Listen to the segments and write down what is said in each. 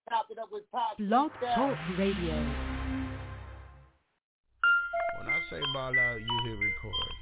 Blog Talk Radio. When I say ball out, you hit record.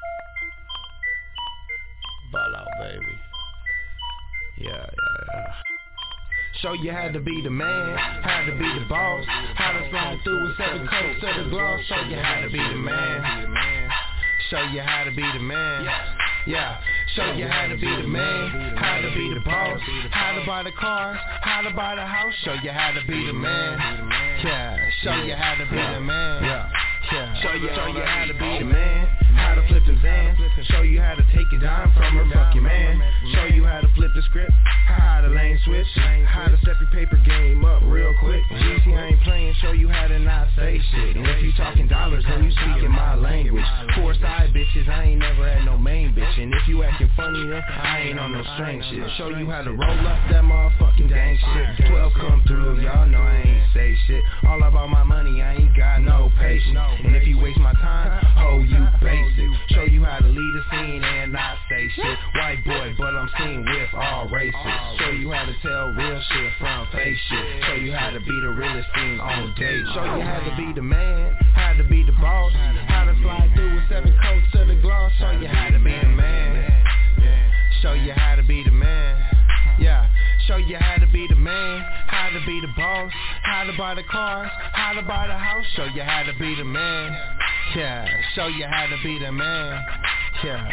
Ball out, baby. Yeah. Show you how to be the man, how to be the boss, how to slide through with 7 coats to the gloss. Show you how to be the man. Show you how to be the man. Yeah. Show you how to be the man, how to be the boss, how to buy the cars, how to buy the house. Show you how to be the man. Yeah. Show you how to be the man. Yeah. Show you how to be the man, how to flip them Zans. Show you how to take it down from her fucking man. Show you how to flip the script, how to lane switch, how to step your paper game up real quick. GC, I ain't playing, show you how to not say shit. And if you talking dollars, then you speaking my language. 4 side bitches, I ain't never had no main bitch. And if you acting funny, then I ain't on no strange shit. Show you how to roll up that motherfucking gang shit. 12 come through, y'all know I ain't say shit. All about my money, I ain't got no patience. And if you waste my time, oh, you basic. Show you how to lead a scene and not say shit. White boy, but I'm seen with all races. Show you how to tell real shit from fake shit. Show you how to be the realest thing on date. Show you how to be the man, how to be the boss, how to slide through with 7 coats to the gloss. Show you how to be the man. Show you how to be the man. Yeah. Show you how to be the man, how to be the boss, how to buy the cars, how to buy the house. Show you how to be the man. Yeah. Show you how to be the man. Yeah.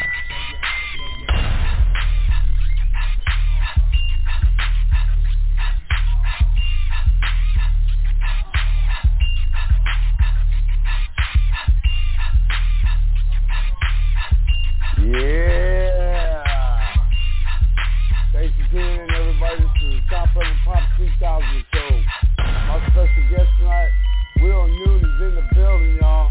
Yeah. Thanks for tuning in, everybody, to the Top of the Pop 3000 show. My special guest tonight, Will Noon, is in the building, y'all.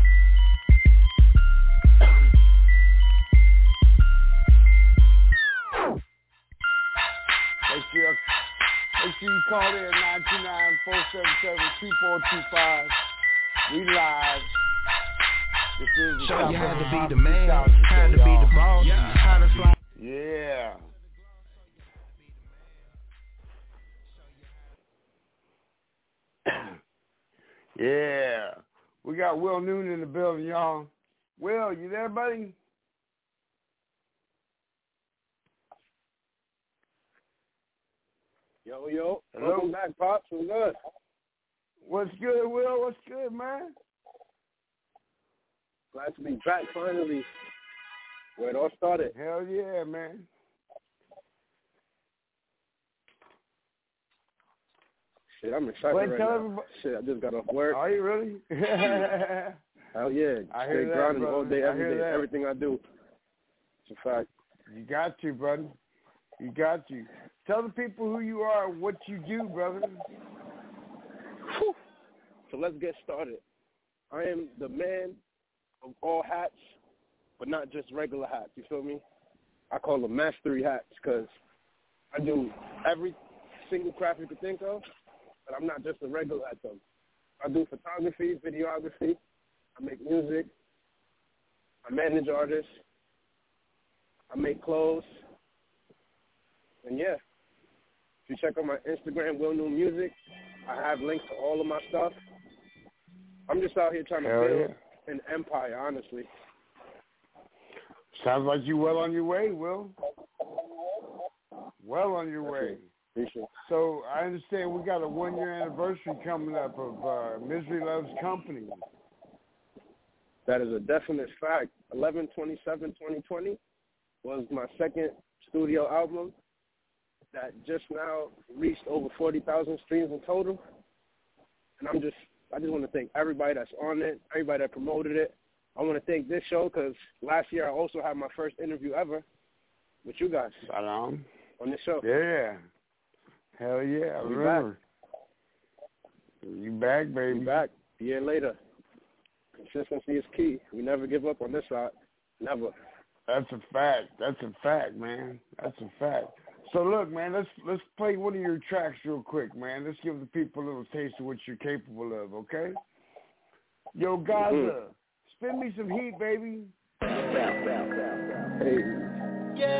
Make sure you call in at 929-477-2425. We live. This is the Show you how to be the 3000 man, show, how to be the boss, how to slide. Yeah. Yeah. We got Will Noon in the building, y'all. Will, you there, buddy? Yo. Hello? Welcome back, Pops. What's good? What's good, Will? What's good, man? Glad to be back finally. Where it all started. Hell yeah, man. Shit, I'm excited right now. Everybody. Shit, I just got off work. Are you really? Hell yeah. I hear Straight that, grinding brother. all day, I every hear day. that. Everything I do. It's a fact. You got to, buddy. You got to. Tell the people who you are and what you do, brother. Whew. So let's get started. I am the man of all hats, but not just regular hats. You feel me? I call them mastery hats because I do every single craft you could think of, but I'm not just a regular at them. I do photography, videography. I make music. I manage artists. I make clothes. And yeah, if you check out my Instagram, Will New Music, I have links to all of my stuff. I'm just out here trying to build an empire, honestly. Sounds like you well on your way, Will. Well on your way. So I understand we got a 1-year anniversary coming up of Misery Loves Company. That is a definite fact. 11/27/2020 was my second studio album that just now reached over 40,000 streams in total. And I just want to thank everybody that's on it, everybody that promoted it. I want to thank this show because last year I also had my first interview ever with you guys. Right on this show. Yeah. Hell yeah. I remember. You back, baby. You back. A year later. Consistency is key. We never give up on this side. Never. That's a fact. That's a fact, man. That's a fact. So look, man, let's play one of your tracks real quick, man. Let's give the people a little taste of what you're capable of, okay? Yo, Gaza, spin me some heat, baby. Hey.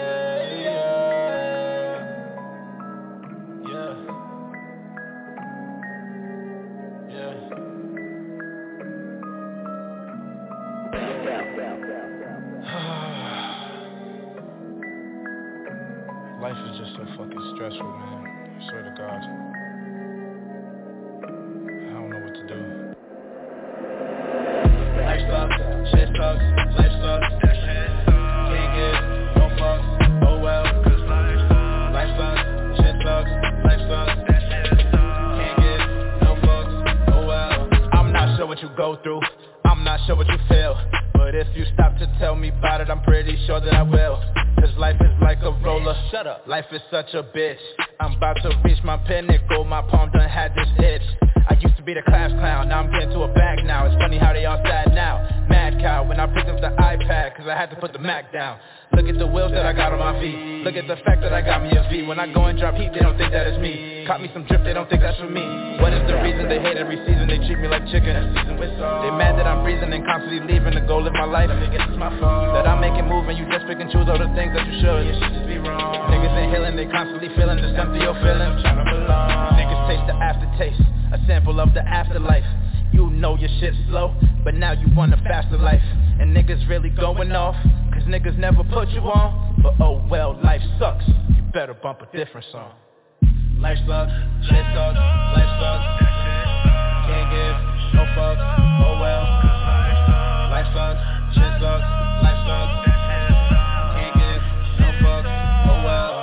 Yeah. Life is just so fucking stressful, man. I swear to God. I don't know what to do. Life sucks, shit sucks, life sucks. Can't give no fucks, oh well. Life sucks, shit sucks, life sucks. Can't give no fucks, oh well. I'm not sure what you go through, I'm not sure what you feel, but if you stop to tell me about it, I'm pretty sure that I will. Cause life is like a roller, shut up. Life is such a bitch. I'm about to reach my pinnacle, my palm done had this itch. I used to be the class clown, now I'm getting to a bag now. It's funny how they all sad now. Mad cow when I picked up the iPad, cause I had to put the Mac down. Look at the wheels that I got on my feet. Look at the fact that I got me a V. When I go and drop heat, they don't think that is me. Caught me some drift, they don't think that's for me. What is the reason they hate every season? They treat me like chicken. They mad that I'm breathing and constantly leaving to go live my life. It's my fault that I make it move and you just pick and choose all the things that you should. You should just be wrong. Niggas ain't healing, they constantly feeling this empty your feeling. Tryna belong. Niggas taste the aftertaste, a sample of the afterlife. You know your shit's slow, but now you want a faster life. And niggas really going off, cause niggas never put you on. But oh well, life sucks, you better bump a different song. Life sucks, shit sucks, life sucks. Can't give no fucks, oh well. Life sucks, shit sucks, life sucks. Can't give no fucks, oh well.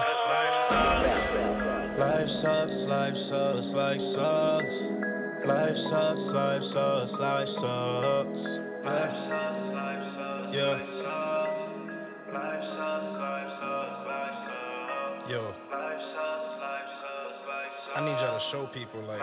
Life sucks, life sucks, life sucks. Life sucks, life sucks, life sucks. Life sucks, life sucks, yeah. Life sucks, life sucks, life sucks. Yo. Life sucks, life sucks, life sucks. I need y'all to show people like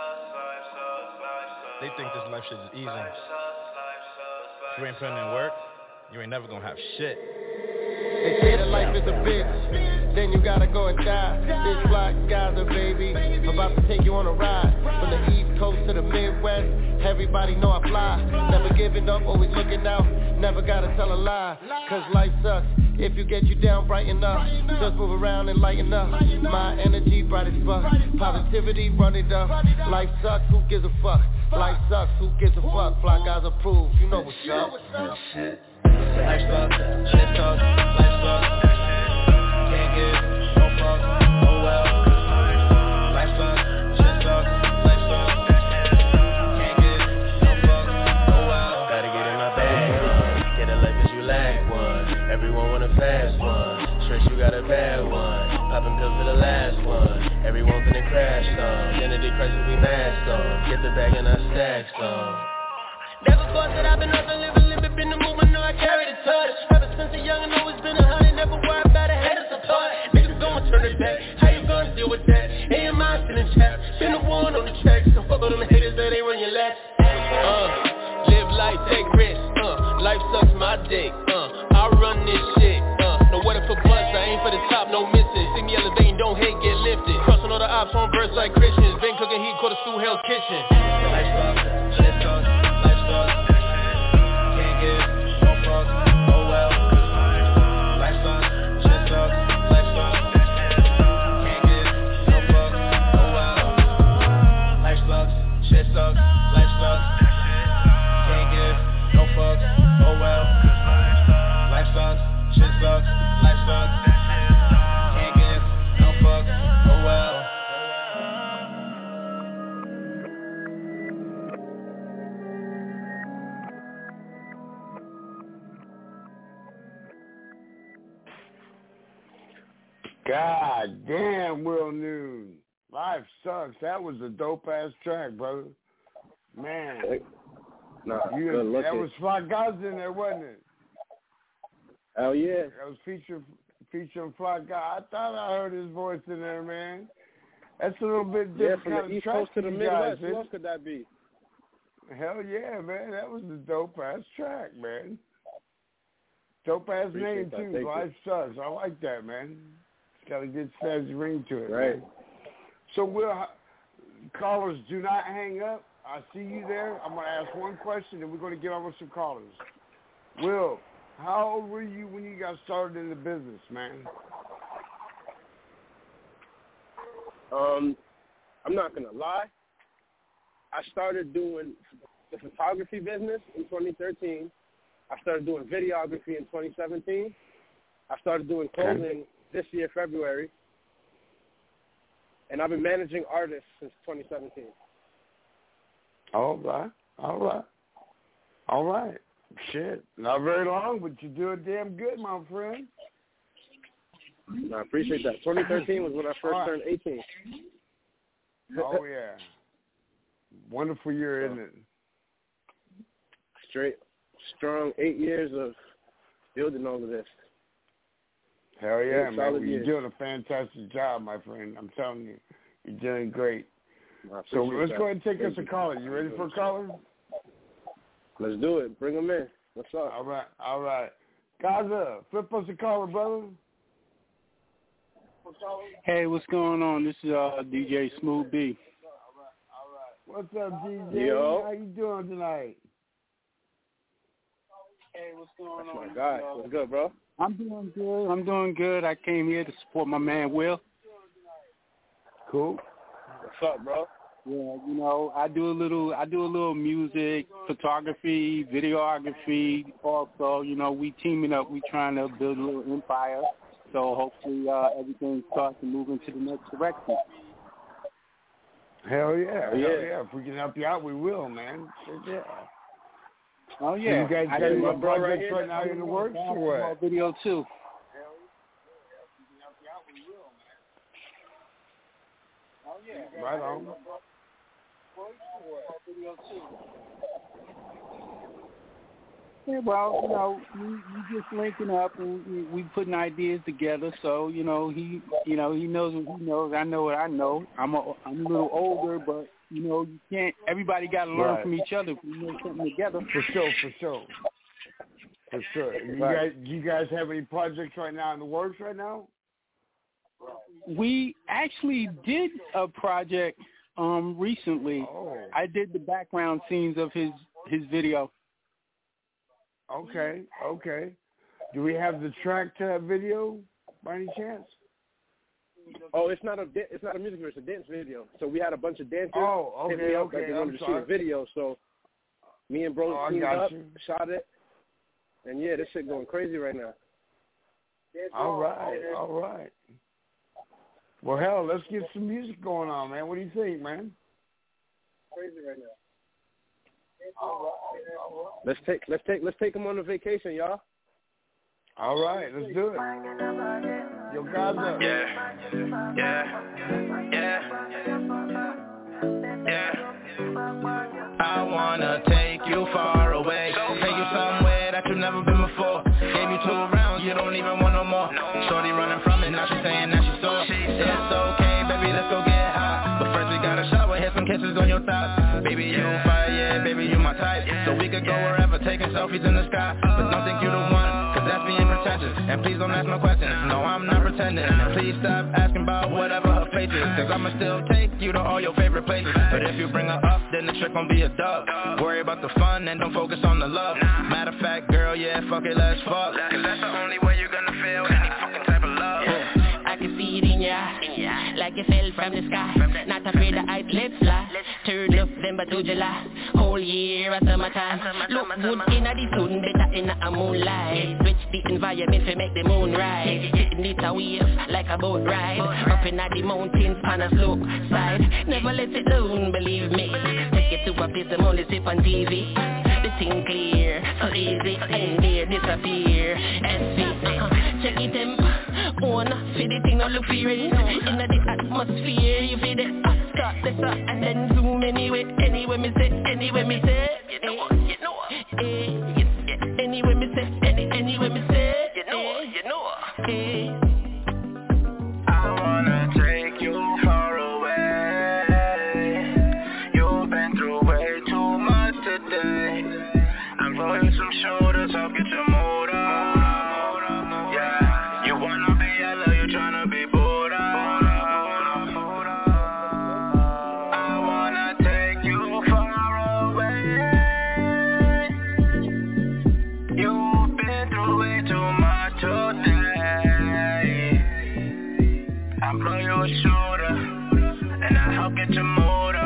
they think this life shit is easy. If you ain't putting in work, you ain't never gonna have shit. They say that life is a bitch, then you gotta go and die. This black guy's a baby, about to take you on a ride. From the East Coast to the Midwest, everybody know I fly. Never giving up, always looking out, never gotta tell a lie. Cause life sucks, if you get you down, brighten up. Just move around and lighten up. My energy bright as fuck, positivity run it up. Life sucks, who gives a fuck? Life sucks, who gives a fuck? Fly guys approve, you know what's up. Life sucks, shit sucks, life sucks. Can't give no fucks, oh well. Life sucks, shit sucks, life sucks. Can't give no fucks, oh well. Gotta get in my bag, get a life cause you lack one. Everyone want a fast one, stress you got a bad one. Popping pills for the last one, everyone finna crash some. Identity crisis we mask on, get the bag and I stack some. Never thought that I've been up and living, been the movement, know I carry the touch. Ever since a young and always been 100, never worry about a haters apart. Niggas gon' turn it back, how you gonna deal with that? AMI still in chat, been the one on the track, so fuck all them haters that ain't run your laps. Live life, take risks, life sucks my dick, I run this shit, no weather for bust, I ain't for the top, no missing. See me elevating, don't hate, get lifted. Crossing all the ops on verse like Christians, been cooking heat, caught a stew, Hell's Kitchen. Life sucks, shit sucks, life sucks. Can't give no fucks, oh well. Life sucks, shit sucks, life sucks. Can't give no fucks, oh well. Life sucks, shit sucks, life sucks. Can't give no fucks, oh well. Life sucks, shit sucks, life sucks. Can't give no fucks, oh well. God damn, Will Noon. Life sucks. That was a dope ass track, brother. Man. Nah, good looking. That was Fly Guys in there, wasn't it? Hell yeah. That was featuring Fly Guy. I thought I heard his voice in there, man. That's a little bit different from kind the of East track Coast to the Midwest. Who else could that be? Hell yeah, man. That was a dope ass track, man. Dope ass name too. Life sucks. I like that, man. It's got a good snazzy ring to it. Right. Man. So callers, do not hang up. I see you there. I'm gonna ask one question, and we're gonna get on with some callers. Will, how old were you when you got started in the business, man? I'm not gonna lie. I started doing the photography business in 2013. I started doing videography in 2017. I started doing clothing this year, February. And I've been managing artists since 2017. All right. Shit, not very long, but you do it damn good, my friend. I appreciate that. 2013 was when I first turned 18. Oh, yeah. Wonderful year, isn't it? Strong 8 years of building all of this. Hell yeah, man. Well, you're years. doing a fantastic job, my friend. I'm telling you. You're doing great. So let's go ahead and take us a caller. You ready for a caller? Let's do it. Bring them in. What's up? All right. Gaza, flip us a caller, brother. Hey, what's going on? This is DJ Smooth B. What's up, DJ? Yo. How you doing tonight? Hey, what's going on? My guy. What's good, bro? I'm doing good. I came here to support my man Will. Cool. What's up, bro? Yeah, you know, I do a little music, photography, videography. Also, you know, we teaming up. We trying to build a little empire. So hopefully everything starts to move into the next direction. Hell yeah. If we can help you out, we will, man. Yeah. Oh yeah. So you guys got any projects right now in the works or what? Video too. Right on. Yeah, well, you know, we just linking up and we putting ideas together. So, you know, he knows what he knows. I know what I know. I'm a little older, but you know, you can't. Everybody got to learn from each other if we make something together. For sure. You guys have any projects right now in the works right now? We actually did a project recently. Oh. I did the background scenes of his video. Okay. Do we have the track to that video by any chance? Oh, it's not a music video, it's a dance video. So we had a bunch of dancers. Oh, okay. They wanted to shoot a video, so me and bro teamed up, shot it, and yeah, this shit going crazy right now. All right. Well, hell, let's get some music going on, man. What do you think, man? Crazy right now. All right. Let's take them on a vacation, y'all. All right, let's do it. Yo, Gaza. Yeah. I wanna take you far away, take you somewhere that you've never been before. Gave you 2 rounds, you don't even want no more. Shorty running from it, now she's saying that she's sore. It's okay, baby, let's go get high. But first we gotta shower, hit some kisses on your thighs. Baby, you fire, yeah, baby, you my type. So we could go wherever, taking selfies in the sky. But don't think you the one, cause that's being pretentious. And please don't ask no questions, no, I'm not pretending. And please stop asking about whatever her face is, cause I'ma still take you to all your favorite places. But if you bring her up, then the trick gon' be a dub. Worry about the fun and don't focus on the love. Matter of fact, girl, yeah, fuck it, let's fuck. Cause that's the only way you're gonna feel any fucking type of love. I can see it in ya, like you fell from the sky. Not afraid the heights, let's fly. Turn November to July, whole year of summertime. Look good in the sun, better in the moonlight. Switch the environment to make the moon rise. Hitting it a wave like a boat ride. Up in the mountains on a slope side. Never let it down, believe me. Take it to a place the only sip on TV. The thing clear, so easy, and there disappear. SV, check it temp. On, feel the thing not look fear in the atmosphere, you feel it. Start this up and then zoom anyway me say, anyway me say, you know, anyway me say, anyway me say, you know, I wanna take you far away. You've been through way too much today. I'm throwing some shoulders, I'll get your motor. Yeah, you wanna be yellow, you tryna be Buddha. I wanna take you far away. You've been through way too much today. I'll blow your shoulder, and I'll help get your motor.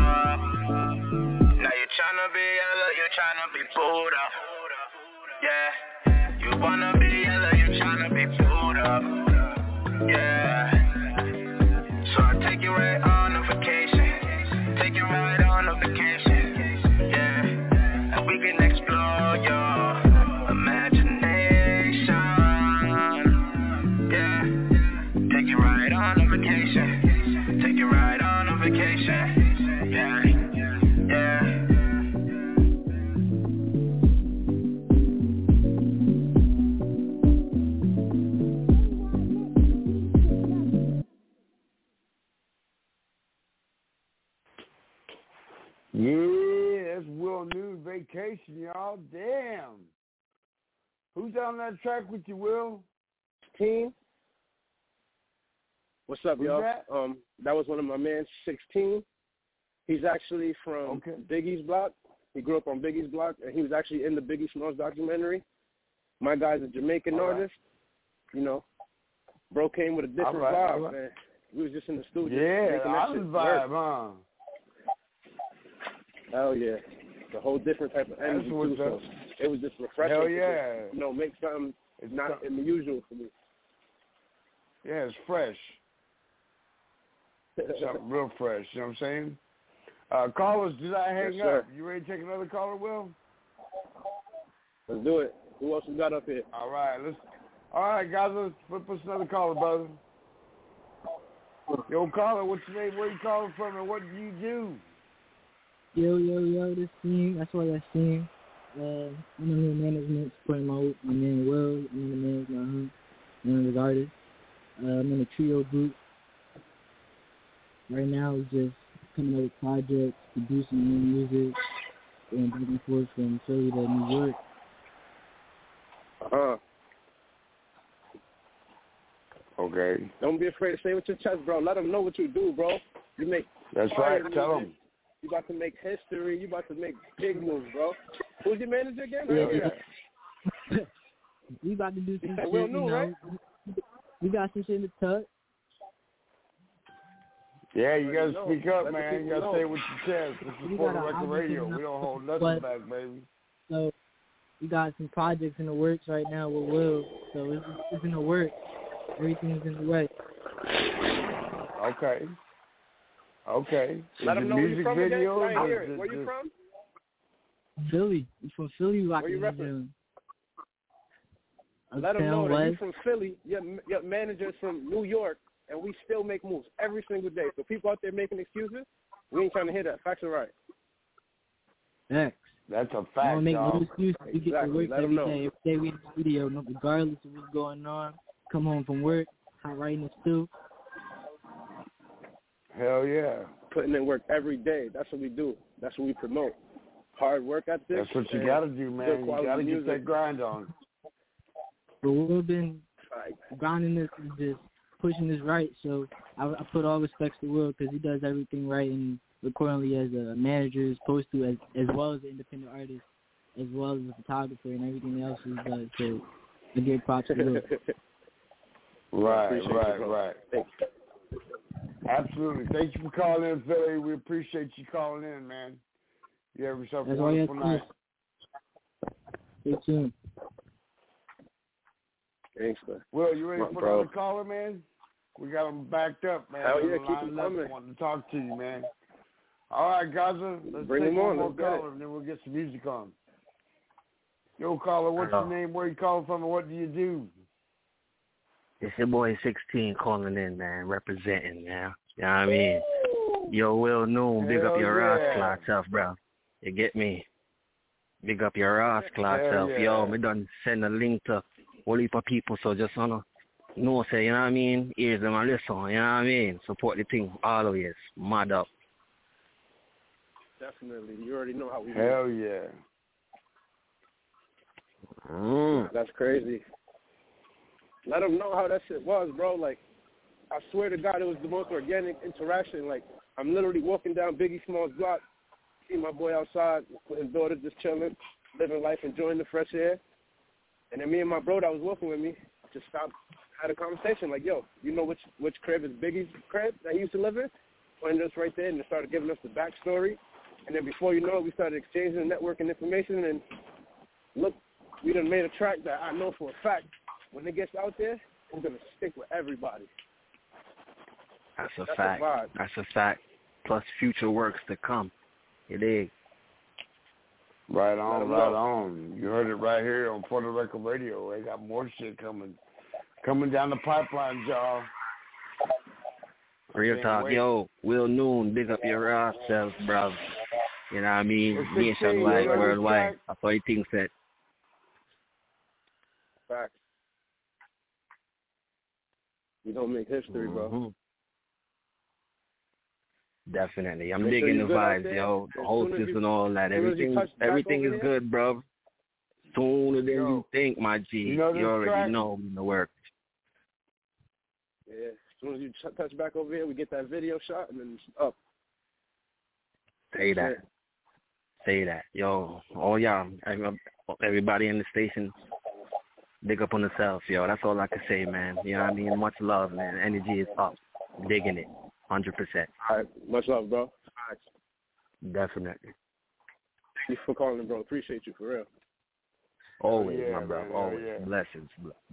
Now you tryna be yellow, you tryna be Buddha. Yeah, you wanna be yellow, you tryna be Buddha. Yeah, that's Will New Vacation, y'all. Damn. Who's on that track with you, Will? Team. What's up, Who's y'all? that? That was one of my mans, 16. He's actually from Biggie's block. He grew up on Biggie's block, and he was actually in the Biggie Smalls documentary. My guy's a Jamaican artist. You know, bro came with a different vibe, man. We was just in the studio. Yeah, making that shit vibe, work. Hell yeah. It's a whole different type of energy, too. So it was just refreshing. Hell yeah. To just, you know, make something it's not in the usual for me. Yeah, it's fresh. Something real fresh, you know what I'm saying? Callers, did I hang up? You ready to take another caller, Will? Let's do it. Who else we got up here? All right, guys, let's put us another caller, brother. Yo, caller, what's your name? Where you calling from, and what do you do? Yo, this team. That's why I sing. I'm in the management, supporting my man Will. I'm in the management, one of the artists. I'm in a trio group. Right now, we're just coming up with projects, producing new music, and back and forth from Philly to New York. Okay. Don't be afraid to say with your chest, bro. Let them know what you do, bro. You make. That's right. Tell them. You about to make history. You about to make big moves, bro. Who's your manager again? Yeah. We about to do some shit. Will New, right? We got some shit in the tuck. Yeah, you gotta speak up, man. You gotta say it with your chest. This is Puerto Rico Radio. We don't hold nothing back, baby. So we got some projects in the works right now with Will. So it's in the works. Everything's in the way. Okay. Let them know where you from again. Videos, I hear it. Where you from? Philly. You from Philly? Where you repping? Let them know that you from Philly. Your manager's from New York, and we still make moves every single day. So people out there making excuses, we ain't trying to hear that. Facts are right. Facts. That's a fact, don't make no excuses. We get to work every day. Every day we in the studio, regardless of what's going on. Come home from work, hot writing the stew. Hell yeah. Putting in work every day. That's what we do. That's what we promote. Hard work ethic. That's what you got to do, man. You got to get that grind on. But we've been grinding this and just pushing this right. So I put all respects to Will because he does everything right and accordingly as a manager is supposed to, as well as an independent artist, as well as a photographer and everything else he does. So I give props to Will. Right. Absolutely. Thank you for calling in, Philly. We appreciate you calling in, man. You have yourself a wonderful night. Stay tuned. Thanks, man. Will, you ready for another caller, man? We got them backed up, man. Hell yeah, keep them coming. Wanting to talk to you, man. All right, Gaza. Let's bring take them one on. more caller, and then we'll get some music on. Yo, caller, what's your name? Where you calling from, and what do you do? It's your boy 16 calling in, man, representing, man. You know what I mean? Yo, Will Noon, big up your Ross self, bro. You get me? Big up your Ross self. Yo, me done send a link to a whole heap of people, so just wanna know, say, you know what I mean? Ears them and listen, you know what I mean? Support the thing always. Mad up. Definitely. You already know how we do. Hell yeah. That's crazy. Let them know how that shit was, bro. Like, I swear to God, it was the most organic interaction. Like, I'm literally walking down Biggie Smalls' block, see my boy outside with his daughter just chilling, living life, enjoying the fresh air. And then me and my bro that was walking with me just stopped, had a conversation. Like, yo, you know which crib is Biggie's crib that he used to live in? Pointed us right there and they started giving us the backstory. And then before you know it, we started exchanging and networking information. And look, we done made a track that I know for a fact, when it gets out there, it's going to stick with everybody. That's a fact. That's a fact. Plus future works to come. You dig? Right on. You heard it right here on Puerto Rico Radio. They got more shit coming down the pipeline, y'all. Real talk, yo, Will Noon, big up your raw self, bruv. You know what I mean? Nationwide, worldwide. That's what he thinks it. Facts. You don't make history, bro. Definitely. I'm digging the vibes, yo. The hostess and all that. Everything is good, bro. Sooner than you think, my G. You already know the work. Yeah. As soon as you touch back over here, we get that video shot and then it's up. Say that. Yo, y'all, everybody in the station, big up on yourself, yo. That's all I can say, man. You know what I mean? Much love, man. Energy is up. I'm digging it. 100%. All right. Much love, bro. Definitely. Thank you for calling, bro. Appreciate you, for real. Always, my bro. Always. Yeah. Blessings.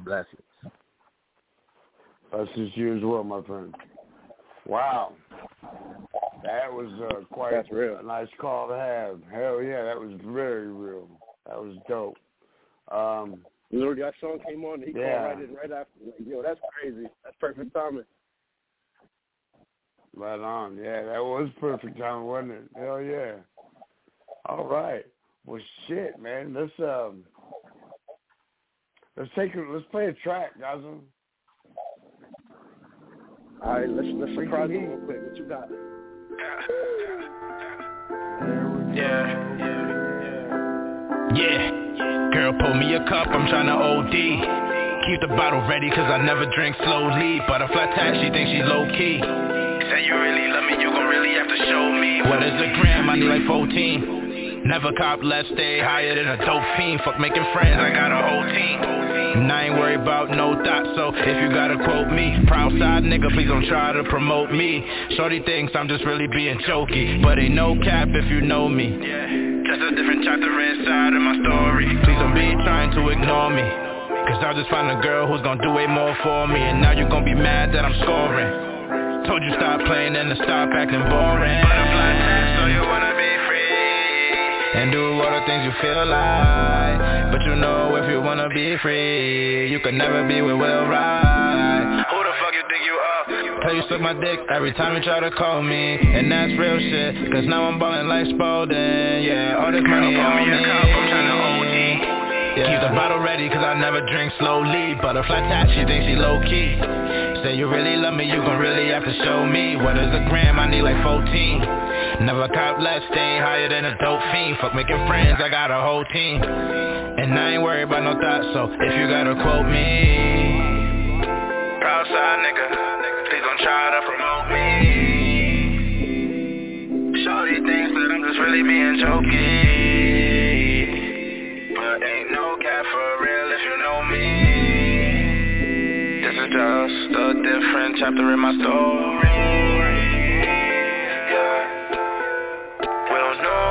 Blessings to you as well, my friend. Wow. That was quite a nice call to have. Hell yeah, that was very real. That was dope. Literally, that song came on, and he called right after. Like, yo, that's crazy. That's perfect timing. Right on. Yeah, that was perfect timing, wasn't it? Hell yeah. All right. Well, shit, man. Let's play a track, guys. All right, let's surprise him real quick. What you got? Yeah. Girl, pull me a cup, I'm tryna OD. Keep the bottle ready, cause I never drink slowly. Butterfly tat, she thinks she low-key. Say you really love me, you gon' really have to show me. What is a gram? I need like 14. Never cop, let's stay higher than a dope fiend. Fuck making friends, I got a whole team. And I ain't worried about no thoughts, so if you gotta quote me, proud side nigga, please don't try to promote me. Shorty thinks I'm just really being jokey, but ain't no cap if you know me. Just a different chapter inside of my story. Please don't be trying to ignore me, cause I'll just find a girl who's gonna do way more for me. And now you gon' be mad that I'm scoring. Told you stop playing and to stop acting boring. Butterfly test, so you wanna be free and do all the things you feel like. But you know if you wanna be free, you can never be with Will Wright. Who the fuck you think you are? Tell you suck my dick every time you try to call me. And that's real shit, cause now I'm ballin' like Spalding. Yeah, all this money on me. I'm tryna OD. Yeah. Keep the bottle ready, cause I never drink slowly. Butterfly tat, she thinks she low-key. Say you really love me, you gon' really have to show me. What is a gram? I need like 14. Never cop less, stay higher than a dope fiend. Fuck making friends, I got a whole team. And I ain't worried about no thoughts, so if you gotta quote me, proud side nigga, please don't try to promote me. Shorty thinks that I'm just really being jokey, but ain't no cap for real if you know me. This is just a different chapter in my story. We don't know.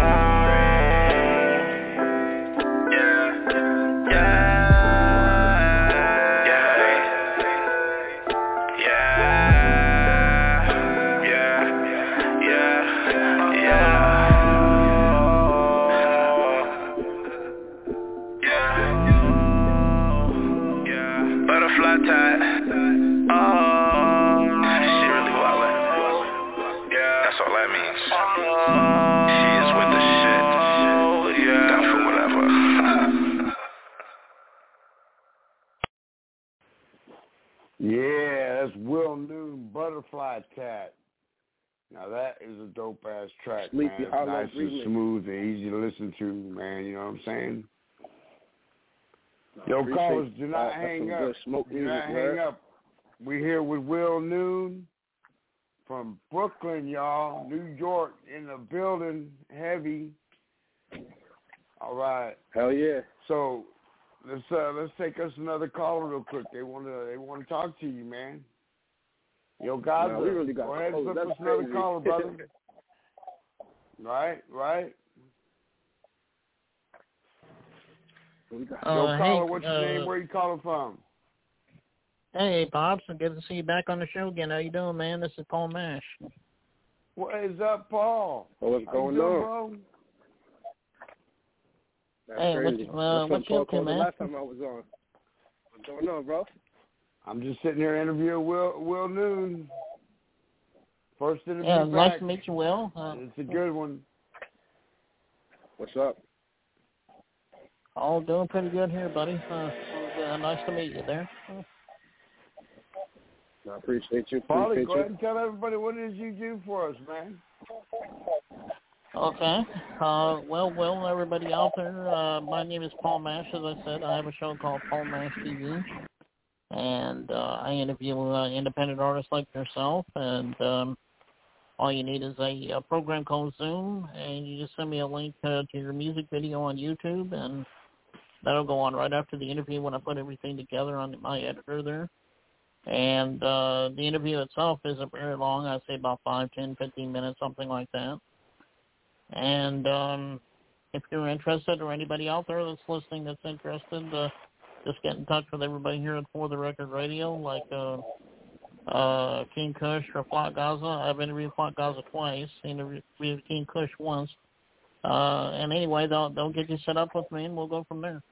Yeah, that's Will Noon, Butterfly Tat. Now that is a dope ass track, man. It's nice and smooth and easy to listen to, man. You know what I'm saying? Yo, callers, do not hang up. Do not hang up. We're here with Will Noon from Brooklyn, y'all. New York in the building, heavy. All right. Hell yeah. So let's take us another caller real quick. They want to talk to you, man. Yo, guys, we really got go ahead and put us another caller, brother. Right. Yo, caller, what's your name? Where you calling from? Hey, Pops, I'm good to see you back on the show again. How you doing, man? This is Paul Mash. What is up, Paul? What's going on? Hey, what's up to, man? Last time I was on. What's going on, bro? I'm just sitting here interviewing Will Noon. First interview Yeah, back. nice to meet you, Will. It's a good one. What's up? All doing pretty good here, buddy. It was nice to meet you there. I appreciate you. Paulie, go ahead and tell everybody what it is you do for us, man. Okay. Well, everybody out there, my name is Paul Mash. As I said, I have a show called Paul Mash TV. And I interview independent artists like yourself. And all you need is a program called Zoom. And you just send me a link to your music video on YouTube. And that'll go on right after the interview when I put everything together on my editor there. And the interview itself isn't very long. I'd say about 5, 10, 15 minutes, something like that. And if you're interested, or anybody out there that's listening that's interested, just get in touch with everybody here at For the Record Radio, like King Kush or Flat Gaza. I've interviewed Flat Gaza twice, interviewed King Kush once. And anyway, they'll get you set up with me, and we'll go from there.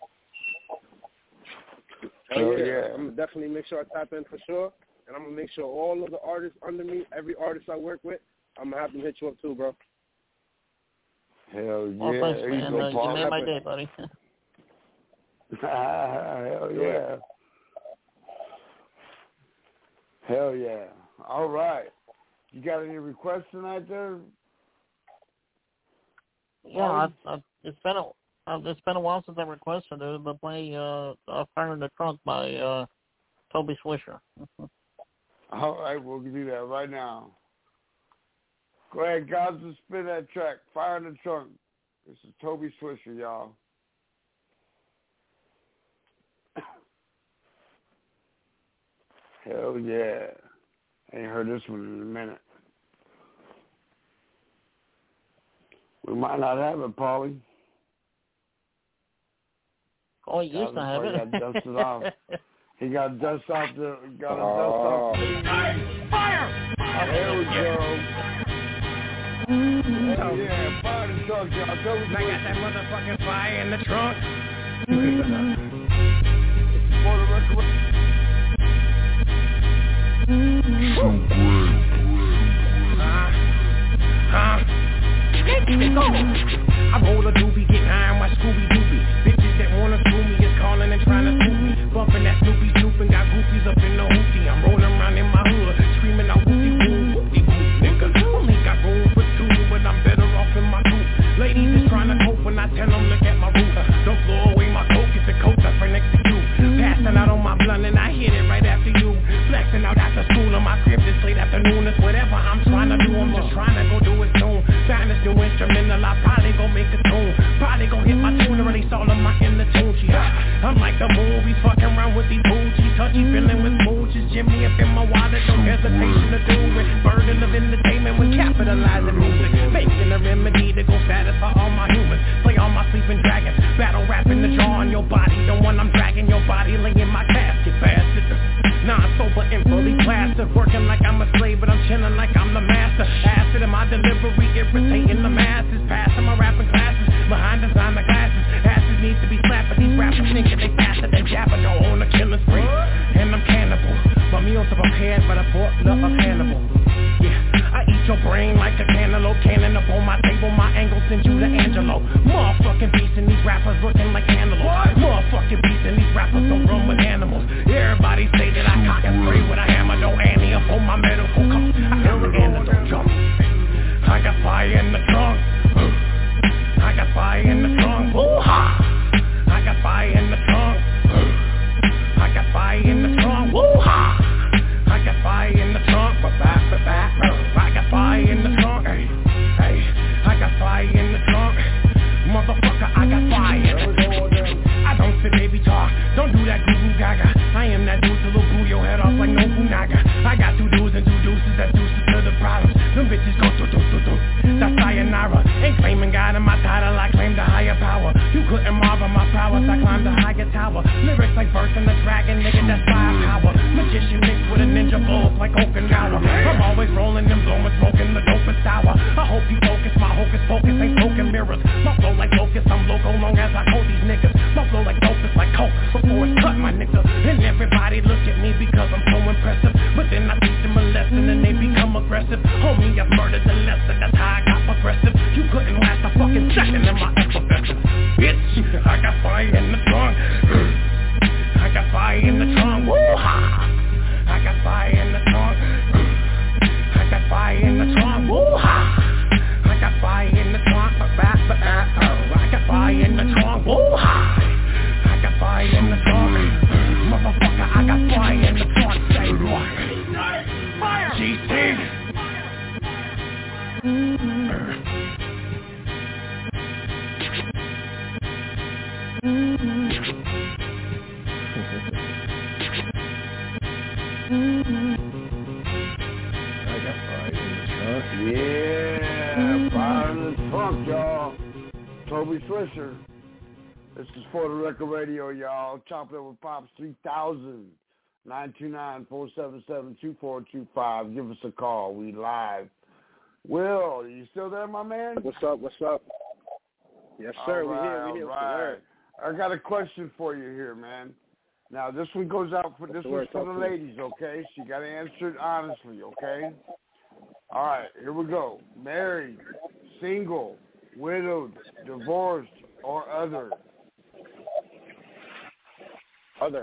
Oh, yeah. I'm going to definitely make sure I tap in for sure. And I'm going to make sure all of the artists under me, every artist I work with, I'm going to have them hit you up too, bro. Hell yeah. Well, thanks, man. You made my day, buddy. Hell yeah. Hell yeah. All right. You got any requests tonight there? Yeah, it's been a while since I requested it, but play Fire in the Trunk by Toby Swisher. All right, we'll do that right now. Go ahead, Gaza, spin that track. Fire in the Trunk. This is Toby Swisher, y'all. Hell yeah. Ain't heard this one in a minute. We might not have it, Paulie. Oh, he used to have it. He got dusted off. He got dust off the. Got a dust off. Fire! There we go. Yeah, fire in the trunk, y'all. I got that motherfucking fire in the trunk. For the record. I roll a doobie, get high on my Scooby-Dooby. Bitches that wanna screw me is calling and trying to scoop me. Bumping that Snoopy snooping, got goofies up in the hoochie. I'm rolling around in my hood, screaming out whoopie-woo, whoopie-woo, nigga. Only got room for two, but I'm better off in my coupe. Ladies is trying to cope when I tell them look at my roof. Don't blow away my coke, it's a coke that's right next to you. Passing out on my blunt and I hit it right after you. Flexing out after school on my crib this late afternoon. It's whatever I'm trying to do, I'm just trying to go do it soon. Find this new instrumental, I probably gon' make a tune. Probably gon' hit my tune and release all of my inner tune. I'm like the movies, fucking around with these boochies. Touchy feeling with mooches. Jimmy up in my wallet, no hesitation to do it. Burden of entertainment with capitalizing music. Making a remedy to go satisfy all my humans. Play all my sleeping dragons. Battle rapping the jaw on your body. The one I'm dragging your body, laying my casket bastard. Non-sober and fully plastered. Working like I'm a slave, but I'm chilling like I'm the master. Acid in my delivery, irritating the masses. Passing my rapping classes, behind designer glasses. Asses need to be slapped, but these rappers thinking they faster than Jabba Joe on a killing spree. And I'm cannibal. My meals are prepared, but I bought love of Hannibal. Yeah, I eat your brain like a cantaloupe. Cannon up on my table, my angle sends you to Angelo. Motherfucking beasts and these rappers looking like antelopes. Motherfucking beasts and these rappers don't run with animals. Everybody say that I cock and spray with a hammer. Don't ante up on my medical cost. I got the antidote jump. I got fire in the trunk. I got fire in the trunk. Woo-ha! I got fire in the trunk. I got fire in the trunk. Woo-ha! I got fire in the trunk. I got fire in the trunk. Hey, I got fire in the trunk. Motherfucker, I got fire. I don't say baby talk. Don't do that goo-goo gaga. I am that dude to boo your head off like Nobunaga. I got 2 dudes and 2 deuces that deuces to the problems. Them bitches go do. That's sayonara. Ain't claiming God in my title, I claim the higher power. You couldn't marvel my prowess, I climbed the higher tower. Lyrics like birth and the dragon, nigga, that's firepower. Magician mixed with a ninja bulls like Okinawa. I'm always rolling them blowing, smoking the dopest sour. I hope you focus, my hocus pocus ain't smoking mirrors. My flow like locust, I'm loco long as I hold these niggas. My flow like dopest like coke, before it's cut my nigga. And everybody look at me because I'm so impressive. But then I teach them a lesson and they become aggressive. Homie, Yeah, fire in the trunk, y'all. Toby Swisher. This is For the Record Radio, y'all. Chop It with Pops 3000. 929-477-2425. Give us a call. We live. Will, you still there, my man? What's up? Yes, sir. All right, we here. Right. I got a question for you here, man. Now, this one goes out for this one's for the ladies, okay? So you got to answer it honestly, okay? All right, here we go. Married, single, widowed, divorced, or other? Other.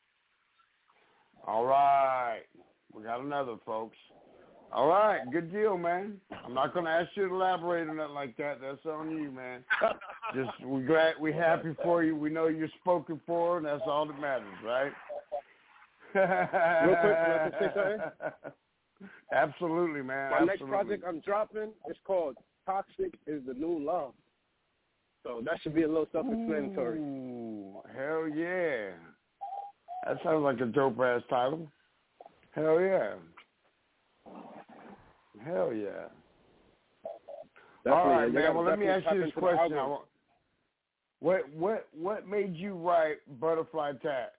All right. We got another, folks. All right. Good deal, man. I'm not going to ask you to elaborate on nothing like that. That's on you, man. Just we're happy for you. We know you're spoken for, and that's all that matters, right? Real quick, can I say something? Absolutely, man. My next project I'm dropping is called Toxic is the New Love. So that should be a little self-explanatory. Ooh, hell yeah. That sounds like a dope-ass title. Hell yeah. Hell yeah. Definitely. All right, man. Well, let me ask you this question. What made you write Butterfly Tat?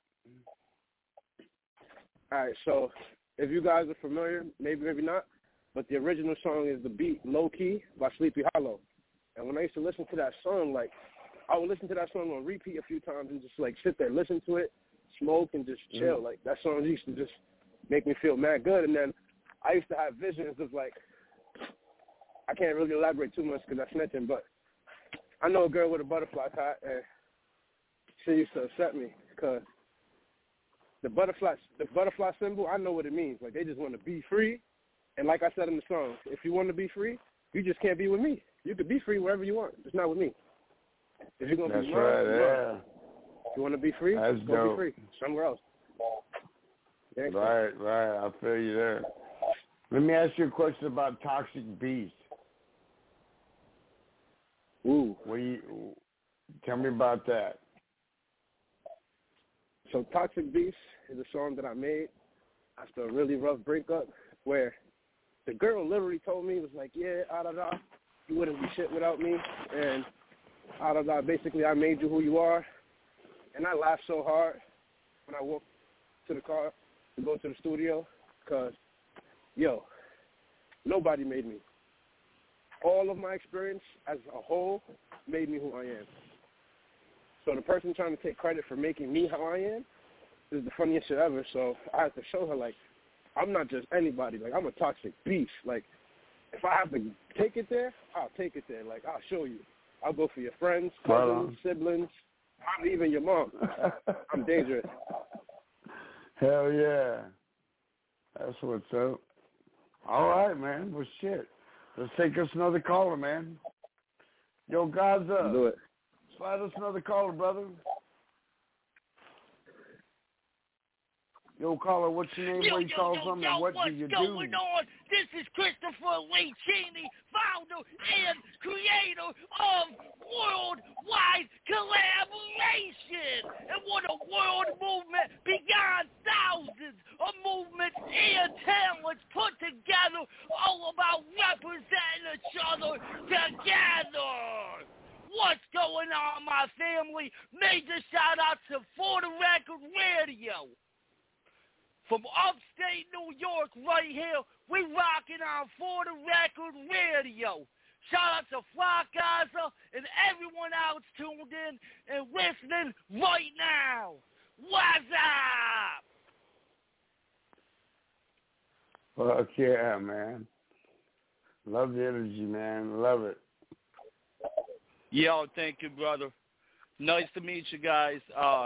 All right, so if you guys are familiar, maybe not, but the original song is the beat Low Key by Sleepy Hollow. And when I used to listen to that song, like, I would listen to that song on repeat a few times and just, like, sit there, listen to it, smoke, and just chill. Like, that song used to just make me feel mad good. And then I used to have visions of, like, I can't really elaborate too much because I'm snitching, but I know a girl with a butterfly tat, and she used to upset me because the butterfly symbol, I know what it means. Like, they just want to be free. And like I said in the song, if you want to be free, you just can't be with me. You could be free wherever you want, just not with me. If you're going to be mine, yeah. If you want to be free, that's go be free somewhere else. Yeah, right. I feel you there. Let me ask you a question about Toxic Beast. Ooh. Tell me about that. So Toxic Beast is a song that I made after a really rough breakup where the girl literally told me, was like, yeah, you wouldn't be shit without me, and basically I made you who you are. And I laughed so hard when I walked to the car to go to the studio because, nobody made me. All of my experience as a whole made me who I am. So the person trying to take credit for making me how I am is the funniest shit ever. So I had to show her, like, I'm not just anybody. Like, I'm a toxic beast. Like, if I have to take it there, I'll take it there. Like, I'll show you. I'll go for your friends, cousins, siblings, even your mom. I'm dangerous. Hell yeah. That's what's up. All right, man. Well, shit. Let's take us another caller, man. Yo, Gaza. Do it. Slide us another caller, brother. Yo, caller, what's your name? Where you call from, and what do you do? What's going on? This is Christopher Lee Cheney, founder and creator of Worldwide Collaboration. And what a world movement beyond thousands of movements and talents put together, all about representing each other together. What's going on, my family? Major shout out to For the Record Radio. From upstate New York right here, we rocking on For the Record Radio. Shout out to Flock Gaza and everyone else tuned in and listening right now. What's up? Fuck yeah, man. Love the energy, man. Love it. Yo, thank you, brother. Nice to meet you guys.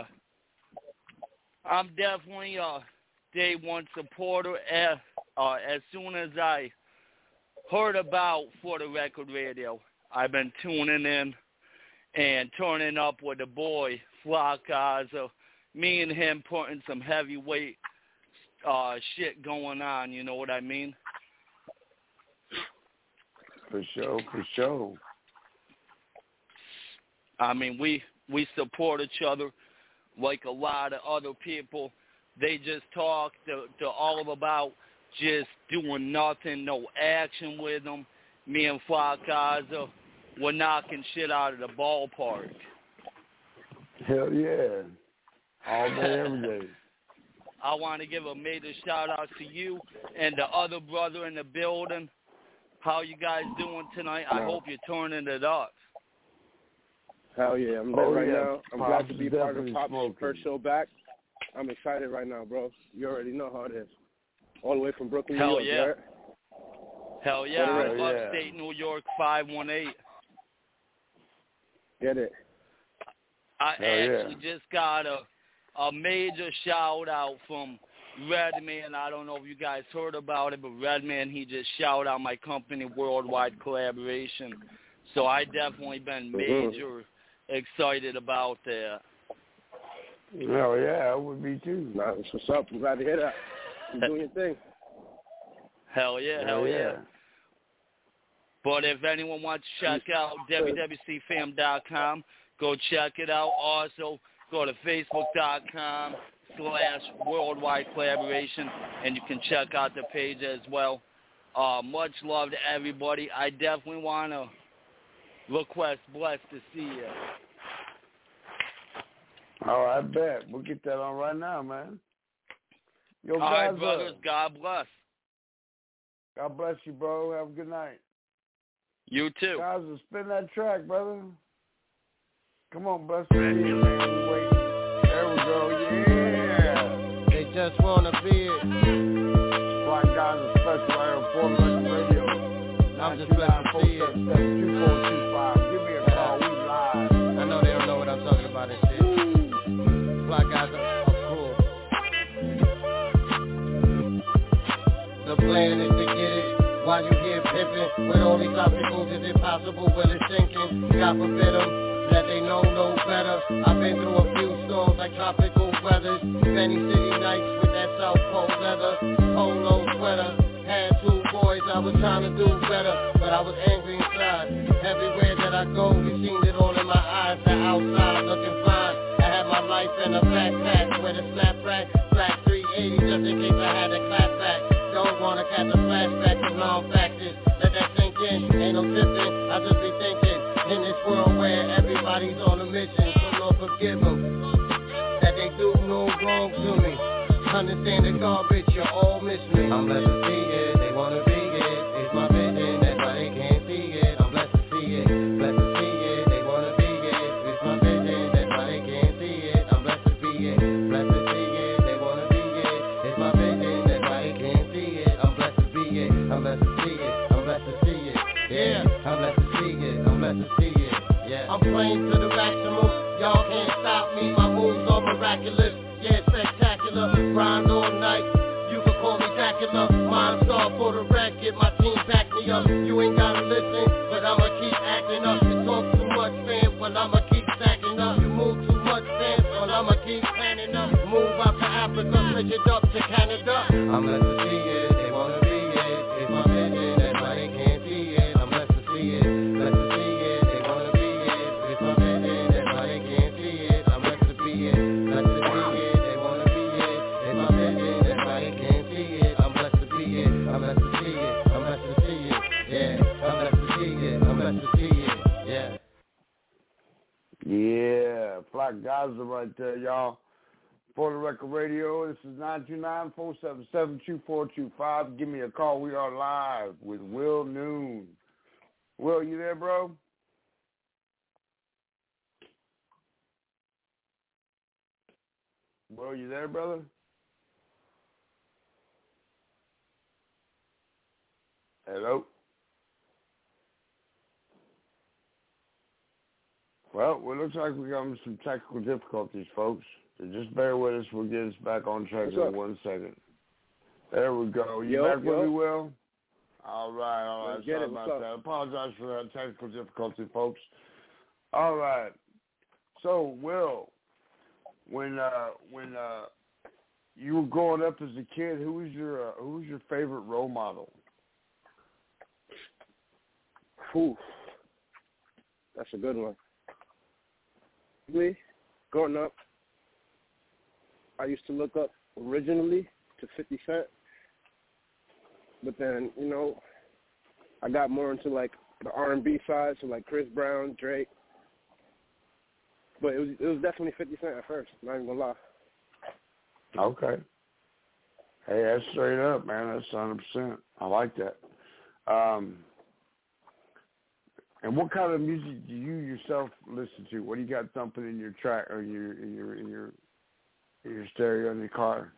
I'm definitely a day one supporter. As soon as I heard about For the Record Radio, I've been tuning in and turning up with the boy, Flock Gaza. Me and him putting some heavyweight shit going on, you know what I mean? For sure. I mean, we support each other like a lot of other people. They just talk to all about just doing nothing, no action with them, me and Fly Gaza were knocking shit out of the ballpark. Hell yeah. All day, every day. I want to give a major shout-out to you and the other brother in the building. How you guys doing tonight? I hope you're turning it up. Hell yeah, I'm lit right now. I'm Pops glad to be part of definitely Pop's smoking. first show back. I'm excited right now, bro. You already know how it is. All the way from Brooklyn, New Hell York, yeah. right? Hell yeah, Hell I'm yeah. upstate New York 518. Get it. I Hell yeah. actually just got a major shout-out from Redman. I don't know if you guys heard about it, but Redman, he just shouted out my company, Worldwide Collaboration. So I definitely been major excited about that. Hell yeah, I would be too. Nah, that's what's up. I'm glad to hear that. You're doing your thing. Hell yeah, hell yeah. But if anyone wants to check out wwcfam.com, go check it out. Also, go to facebook.com/worldwide collaboration, and you can check out the page as well. Much love to everybody. I definitely want to request Blessed to see you. Oh, I bet. We'll get that on right now, man. Yo, All right, guys, brothers. God bless. God bless you, bro. Have a good night. You too. Guys, spin that track, brother. Come on, bless the man. We wait. There we go. Yeah. They just wanna be it. Black guys are special right on Fort Record Radio. I'm just glad to see it. 929-477-2425. Give me a call. We live. I know they don't know what I'm talking about and shit. Fly guys are cool. The plan is to get it while you here pimping. With all these obstacles, is it possible? Will it sinking? God forbid them that they know no better. I've been through a few storms like tropical weathers. Many city nights with that South Pole leather. Polo sweater. Had 2 boys, I was trying to do better, but I was angry inside. Everywhere that I go, you seen it all in my eyes. The outside looking fine. I had my life in a backpack with a snap rack, black 380 just in case I had a clap back. Don't wanna catch a flashback of non-factors. Let that sink in, ain't no tipping. I just be thinking in this world where everybody's on a mission. So Lord forgive them that they do no wrong to me. Understand the garbage, you all miss me. I'm blessed to see it, they wanna be it. It's my vision, that's why they can't see it. I'm blessed to see it, blessed to see it. They wanna be it. It's my vision, that's why they can't see it. I'm blessed to be it, blessed to see it. They wanna be it. It's my vision, that's why they can't see it. I'm blessed to be it, I'm blessed to see it. I'm blessed to see it, yeah. I'm blessed to see it, I'm blessed to see it, yeah. I'm playing to the maximum, y'all can't stop me. My moves are miraculous. Yeah, spectacular, grind all night, you can call me Dracula. Mind star for the record, my team back me up. You ain't gotta listen, but I'ma keep acting up. You talk too much, fam, well I'ma keep stacking up. You move too much, fam, well I'ma keep planning up. Move out to Africa, switch it up to Canada. I'm blessed to see it, they wanna be it. It's my vision, that's why they can't see it. I'm blessed to see it, blessed to see it. They wanna be it, it's my vision, that's why they can't see it. I'm blessed to be it, blessed to see it. I'm blessed to see it, I'm blessed to see it, yeah. I'm blessed to see it, I'm blessed to see it, yeah. Yeah, Black Gaza right there, y'all. For the Record Radio, this is 929-477-2425. Give me a call. We are live with Will Noon. Will, you there, bro? Will, you there, brother? Hello? Well, it looks like we're having some technical difficulties, folks. So just bear with us. We'll get us back on track in 1 second. There we go. You back with me, Will? All right. Sorry about that. I apologize for that technical difficulty, folks. All right. So, Will, when you were growing up as a kid, who was your favorite role model? Whew. That's a good one. Growing up, I used to look up originally to 50 Cent. But then, I got more into like the R&B side, so like Chris Brown, Drake. But it was definitely 50 Cent at first. Not even gonna lie. Okay. Hey, that's straight up, man. That's 100%. I like that. And what kind of music do you yourself listen to? What do you got thumping in your track or in your stereo in your car?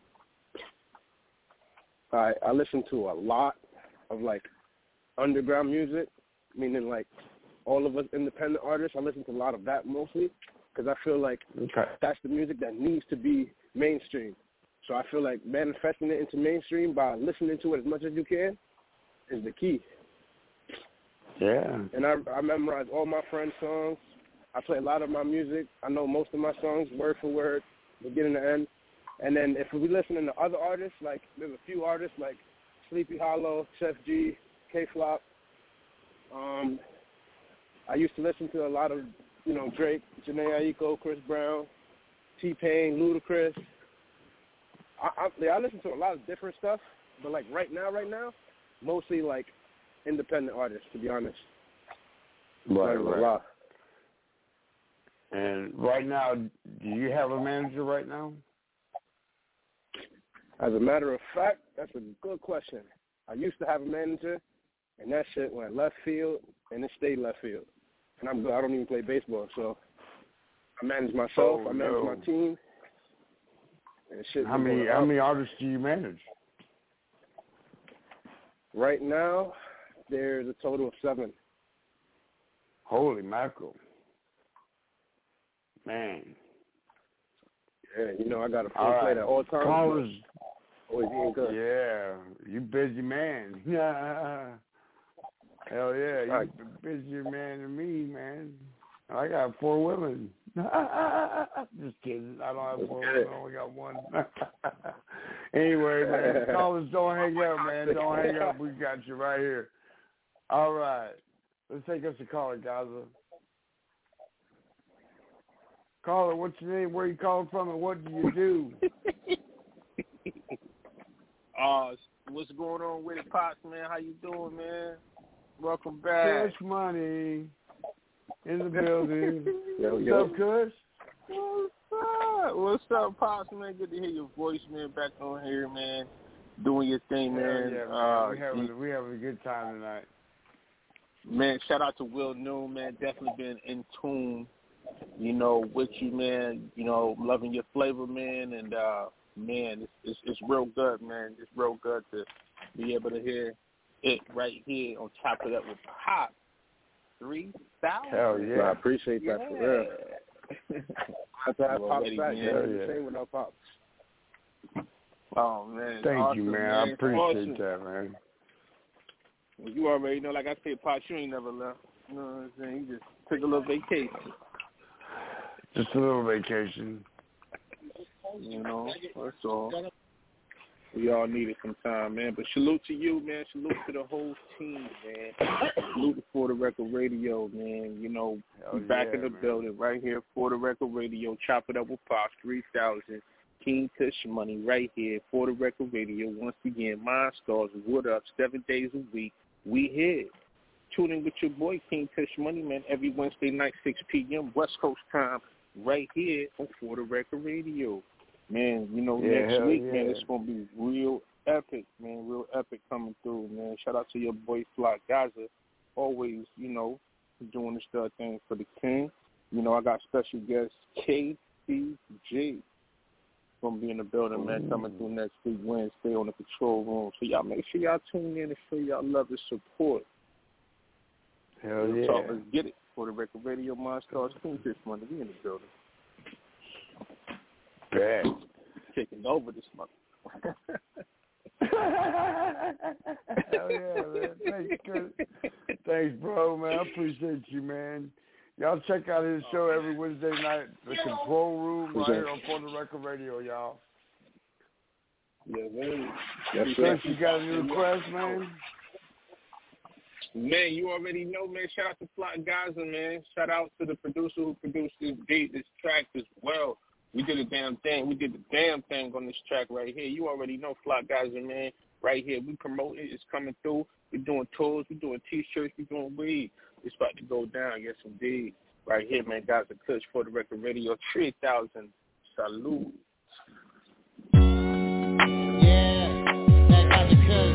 I listen to a lot of like underground music, meaning like all of us independent artists. I listen to a lot of that mostly because I feel like that's the music that needs to be mainstream. So I feel like manifesting it into mainstream by listening to it as much as you can is the key. Yeah. And I memorize all my friends' songs. I play a lot of my music. I know most of my songs word for word, beginning to end. And then if we listening to other artists, like there's a few artists like Sleepy Hollow, Chef G, K-Flop. I used to listen to a lot of, Drake, Jhené Aiko, Chris Brown, T-Pain, Ludacris. I listen to a lot of different stuff, but like right now, mostly like independent artists, to be honest. Right. And right now, do you have a manager right now? As a matter of fact, that's a good question. I used to have a manager, and that shit went left field, and it stayed left field. And I'm good. I don't even play baseball, so I manage myself. I manage my team. And shit. How many artists do you manage? Right now, there's a total of 7. Holy mackerel. Man. Yeah, I got a full plate at all times. Callers. Always being good. Yeah, you busy man. Hell yeah, you busier man than me, man. I got 4 women. Just kidding. I don't have 4 women. I only got 1. Anyway, man, callers, don't hang up, man. Don't hang up. We got you right here. All right. Let's take us a caller, Gaza. Caller, what's your name? Where you calling from, and what do you do? What's going on with it, Pops, man? How you doing, man? Welcome back. Cash Money in the building. What's up, Kush? What's up, Pops, man? Good to hear your voice, man. Back on here, man. Doing your thing, man. Yeah, man. We having a good time tonight. Man, shout out to Will Noon, man. Definitely been in tune, with you, man. Loving your flavor, man. And, man, it's real good, man. It's real good to be able to hear it right here on top of that with Pop. 3,000. Hell yeah. I appreciate that for real. I have to have Pops back. Same with no Pops. Oh, man. Thank awesome, you, man. I appreciate that, man. Well, you already know, like I said, Pops, you ain't never left. You know what I'm saying? You just took a little vacation. Just a little vacation. That's all. We all needed some time, man. But salute to you, man. Salute to the whole team, man. Salute to For the Record Radio, man. Back in the building right here, For the Record Radio. Chop it up with Pops, 3,000. King Tush Money right here, For the Record Radio. Once again, Mindstarz, what up, 7 days a week. We here. Tune in with your boy, King Tush Money, man, every Wednesday night, 6 p.m. West Coast time, right here on For the Record Radio. Man, next week, man, it's going to be real epic, man, real epic coming through, man. Shout out to your boy, Fly Gaza, always, doing this thing for the king. I got special guest KCG going to be in the building, man, coming through next week, Wednesday on the Control Room. So y'all make sure y'all tune in and show y'all love and support. Hell yeah. So let's get it. For the Record Radio, Mindstarz, King Tush Money, we in the building. Bad. Taking over this month. Hell yeah, man. Thanks, bro, man. I appreciate you, man. Y'all check out his show every Wednesday night, The Control Room, right here on For the Record Radio, y'all. Yeah, man. Chris, you got any requests, man? Man, you already know, man. Shout out to Fly Gaza, man. Shout out to the producer who produced this beat, this track as well. We did a damn thing. We did the damn thing on this track right here. You already know Fly Gaza, man. Right here. We promote it. It's coming through. We're doing tours, we're doing T-shirts, we're doing weed. It's about to go down, yes indeed. Right here, man, Gaza Kush for the record radio. 3,000 salute. Yeah, that Gaza Kush.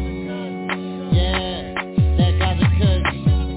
Yeah, that Gaza Kush.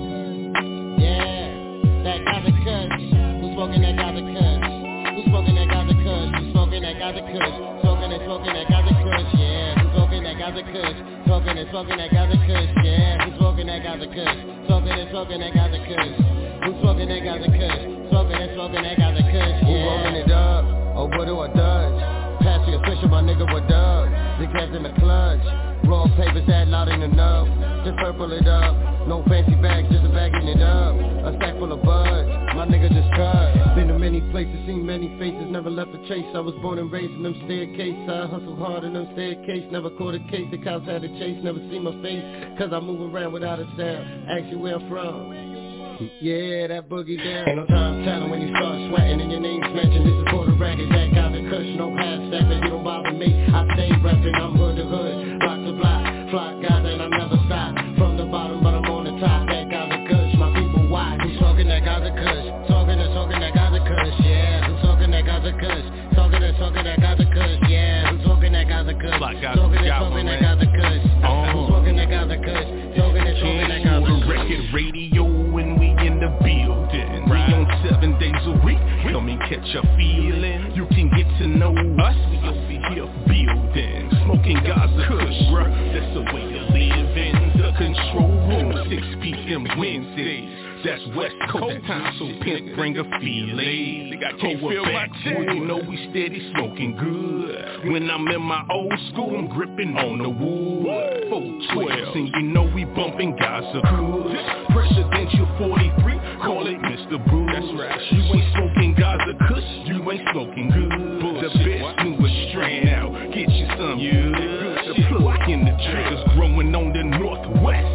Yeah, that Gaza Kush. Who's smoking that Gaza Kush? Who's smoking that Gaza Kush? Who's smoking that Gaza Kush? Smoking that Gaza Kush, yeah. Who's smoking that Gaza Kush? Smoking that Gaza Kush, yeah. Who's smoking that Gaza Kush? Smoking that Gaza Kush. Who's smoking that Gaza Kush? Smoking that Gaza Kush, yeah. Who rolling it up? Oh, what do I dodge? Pass the official, my nigga, what up? Big heads in the clutch. Raw papers that not in enough. Just purple it up. No fancy bags, just a bagging it up. A stack full of buds. My nigga just cut. Been to many places, seen many faces. Never left a chase. I was born and raised in them staircases. I hustled hard in them staircases. Never caught a case. The cops had to chase. Never see my face. Cause I move around without a sound. Ask you where I'm from. Yeah, that boogie down. Ain't no time telling when you start sweating and your name's mentioned. This is for the record, that Gaza Kush, no half stepping. You don't bother me, I stay reppin'. I'm hood to hood, block to block, flock Gaza and I never stop. From the bottom, but I'm on the top. That Gaza Kush, my people why? Who's talking that Gaza Kush? Talking that Gaza Kush, yeah. Who's talking that Gaza Kush? Talking that Gaza Kush, yeah. Who's talking that Gaza Kush? Talking that Gaza Kush. Who's talking that Gaza Kush? Talking that Gaza Kush. Record radio when we in the building. We on 7 days a week. Come and catch a feeling. You can get to know us. We over here building. Smoking Gaza Kush, bruh. That's the way to live in the control room. 6 p.m. Wednesdays. That's West Coast time, so pimp bring a feeling. I can't feel my chest. You know we steady smoking good. When I'm in my old school, I'm gripping on the wood. 412, and you know we bumping Gaza Kush. Presidential 43, call it Mr. Brew. That's right. You ain't smoking Gaza Kush, you ain't smoking good. The best newest strand out, get you some. The plug in the triggers growing on the northwest.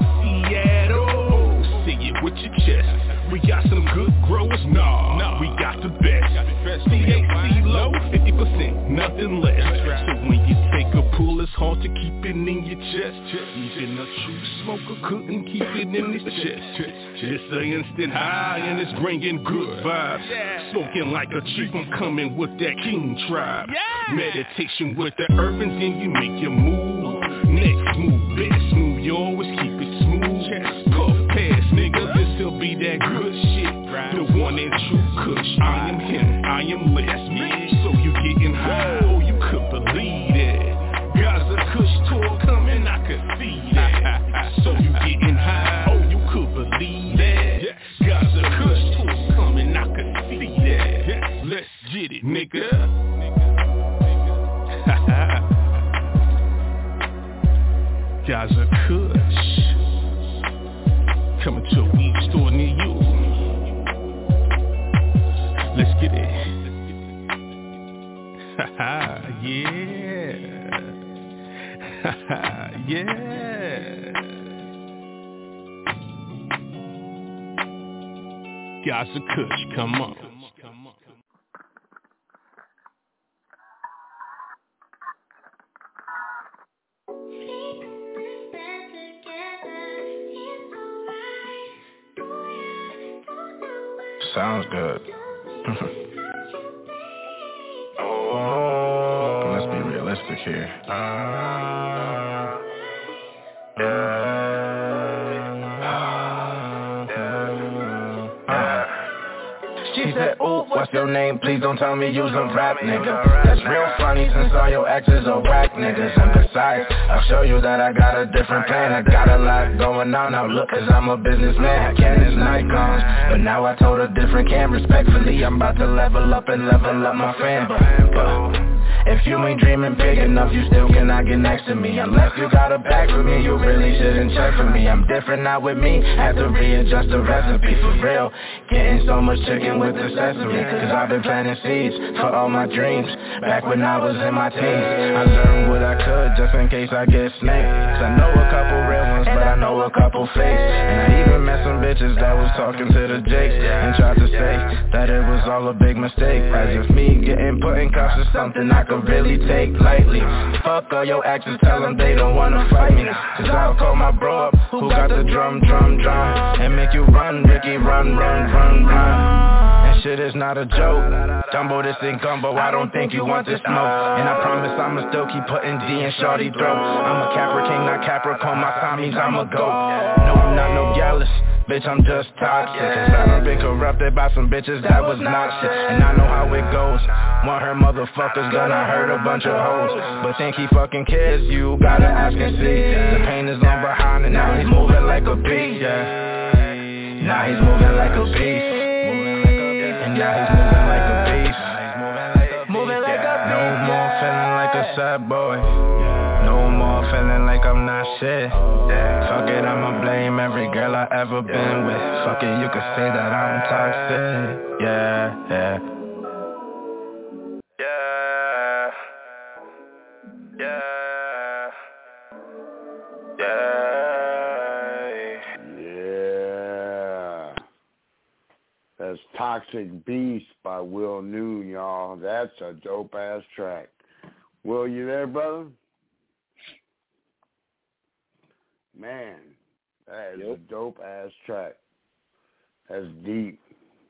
Seattle. Say it with your chest. We got some good growers, nah, we got the best. THC low, 50%, nothing less. So when you take a pull, it's hard to keep it in your chest. Even a true smoker couldn't keep it in his chest. It's an instant high and it's bringing good vibes. Smoking like a chief, I'm coming with that king tribe. Meditation with the urbans and you make your move. Next move, best move, you always keep it smooth. Puff pass, nigga, this'll be that good shit. The one and true Kush, I am him, I am less me. So you getting high, oh you could believe it. Gaza Kush tour coming, I could see that. So you getting high, oh you could believe that. Gaza Kush tour coming, I could see that. Let's get it, nigga. Gaza Kush coming to a weed store near you. Let's get it. Yeah. Yeah. Gaza Kush, come on. Sounds good. Let's be realistic here. She said, ooh, what's your name? Please don't tell me you's a rap nigga. That's real funny since all your exes are whack niggas. And besides, I'll show you that I got a different plan. I got a lot going on now, look, cause I'm a businessman. Canon's Nikons, but now I told a different cam. Respectfully, I'm about to level up and level up my fan. But if you ain't dreaming big enough, you still cannot get next to me. Unless you got a bag for me, you really shouldn't check for me. I'm different, not with me, had to readjust the recipe for real. Getting so much chicken with the sesame, cause I've been planting seeds for all my dreams. Back when I was in my teens, I learned what I could just in case I get snaked. Cause I know a couple real ones, but I know a couple couple fakes. And I even met some bitches that was talking to the Jakes and tried to say that it was all a big mistake, as if me getting put in cuffs is something I could really take lightly. Fuck all your actions, tell them they don't wanna fight me, cause I'll call my bro up who got the drum, and make you run, Ricky, run. And shit is not a joke. Dumbo this ain't gumbo, I don't think you want this smoke. And I promise I'ma still keep putting D in shorty throat. I'm a Capra King, not Capricorn, my sign means I'm a goat. No, I'm not no jealous, bitch, I'm just toxic. Cause I done been corrupted by some bitches that was not shit. And I know how it goes. Want her motherfuckers gonna hurt a bunch of hoes, but think he fucking cares, you gotta ask and see. The pain is on behind and now he's moving like a beast, yeah. Now he's moving like a beast. And now he's moving like a beast. Moving like a beast. No more feeling like a sad boy. No more feeling like I'm not shit. Fuck it, I'ma blame every girl I ever been with. Fuck it, you could say that I'm toxic. Yeah. That's Toxic Beast by Will Noon, y'all. That's a dope-ass track. Will, you there, brother? Man, that is a dope-ass track. That's deep.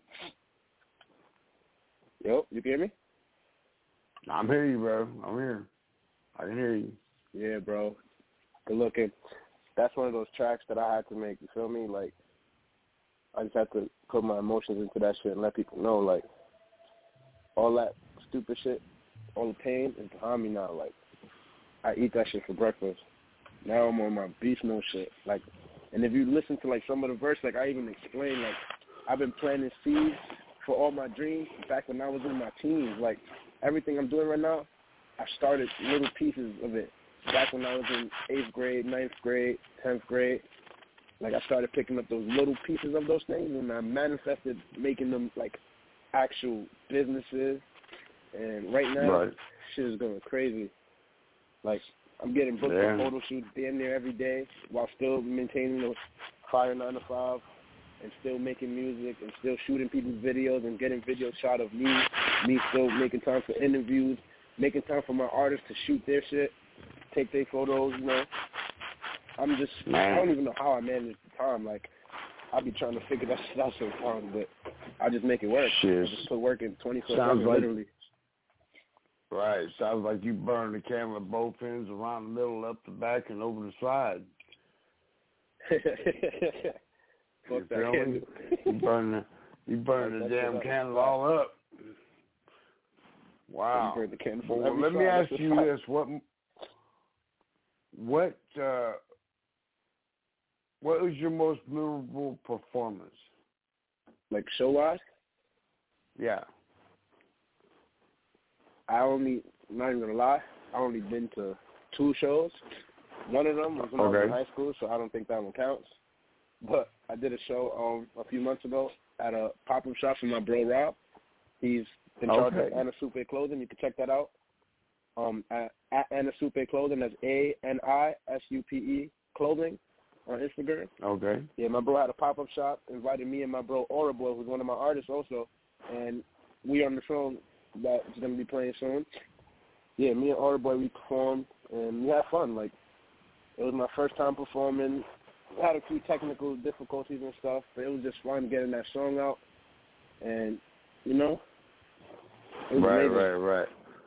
Yo, you can hear me? I'm hearing you, bro. I'm here. I can hear you. Yeah, bro. Good looking. That's one of those tracks that I had to make, you feel me? Like, I just had to put my emotions into that shit and let people know, like, all that stupid shit, all the pain is behind me now. Like, I eat that shit for breakfast. Now I'm on my beast mode shit. Like, and if you listen to, like, some of the verse, like, I even explain, like, I've been planting seeds for all my dreams back when I was in my teens. Like, everything I'm doing right now, I started little pieces of it back when I was in 8th grade, 9th grade, 10th grade. Like, I started picking up those little pieces of those things, and I manifested making them, like, actual businesses. And right now, shit is going crazy. Like, I'm getting booked for photo shoots damn near every day while still maintaining the fire 9 to 5 and still making music and still shooting people's videos and getting video shot of me still making time for interviews, making time for my artists to shoot their shit, take their photos, you know. I'm just, I don't even know how I manage the time. Like, I be trying to figure that shit out sometimes, but I just make it work. Shit. I just put work in 24/7, literally. Right. Sounds like you burn the camera both ends, around the middle, up the back, and over the side. Fuck that candle. You burn the damn candle all up. Wow. You burn the candle well, let me ask you this: what was your most memorable performance? Like show-wise? Yeah. I'm not even gonna lie, I only been to 2 shows. One of them was when I was in high school, so I don't think that one counts. But I did a show a few months ago at a pop-up shop for my bro Rob. He's in charge of Anasupe Clothing. You can check that out. At Anasupe Clothing, that's ANISUPE Clothing on Instagram. Okay. Yeah, my bro had a pop-up shop, invited me and my bro Aura Boy, who's one of my artists also, and we on the song that's going to be playing soon. Yeah, me and Aura Boy, we performed, and we had fun. Like, it was my first time performing. We had a few technical difficulties and stuff, but it was just fun getting that song out, and, you know, it was amazing. Right.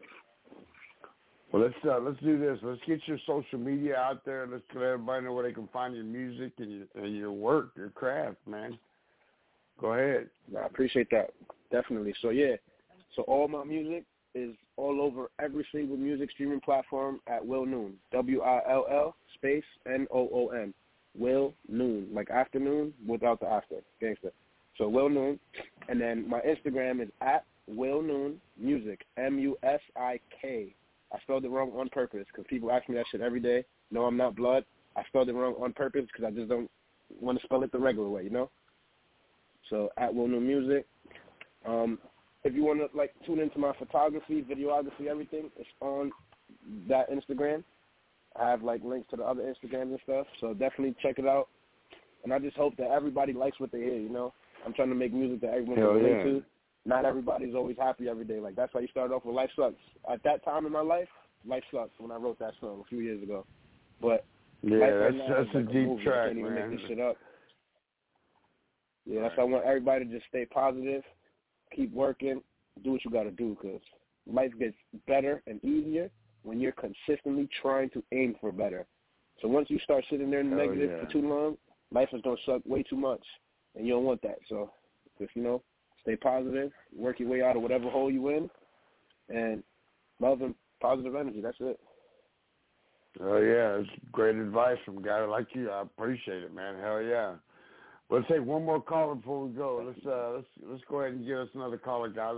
Well, let's do this. Let's get your social media out there. Let's let everybody know where they can find your music and your work, your craft, man. Go ahead. I appreciate that. Definitely. So, yeah. So all my music is all over every single music streaming platform at Will Noon. WILL space NOON. Will Noon. Like afternoon without the after. Gangster. So Will Noon. And then my Instagram is at Will Noon Music. MUSIK. I spelled it wrong on purpose because people ask me that shit every day. No, I'm not blood. I spelled it wrong on purpose because I just don't want to spell it the regular way, you know? So at Will Noon Music. If you want to, like, tune into my photography, videography, everything, it's on that Instagram. I have, like, links to the other Instagrams and stuff, so definitely check it out. And I just hope that everybody likes what they hear, you know? I'm trying to make music that everyone can Hell relate yeah. to. Not everybody's always happy every day. Like, that's why you started off with Life Sucks. At that time in my life, Life Sucks when I wrote that song a few years ago. But Yeah, life right now that's is a like deep movie. track, I can't even man. make this shit up. Yeah, that's why I want everybody to just stay positive, keep working, do what you got to do, because life gets better and easier when you're consistently trying to aim for better. So once you start sitting there in the negative for too long, life is going to suck way too much, and you don't want that. So just, you know, stay positive, work your way out of whatever hole you in, and love and positive energy. That's it. Oh yeah, it's great advice from a guy like you. I appreciate it, man. Hell yeah. Let's take one more caller before we go. Let's go ahead and get us another caller, guys.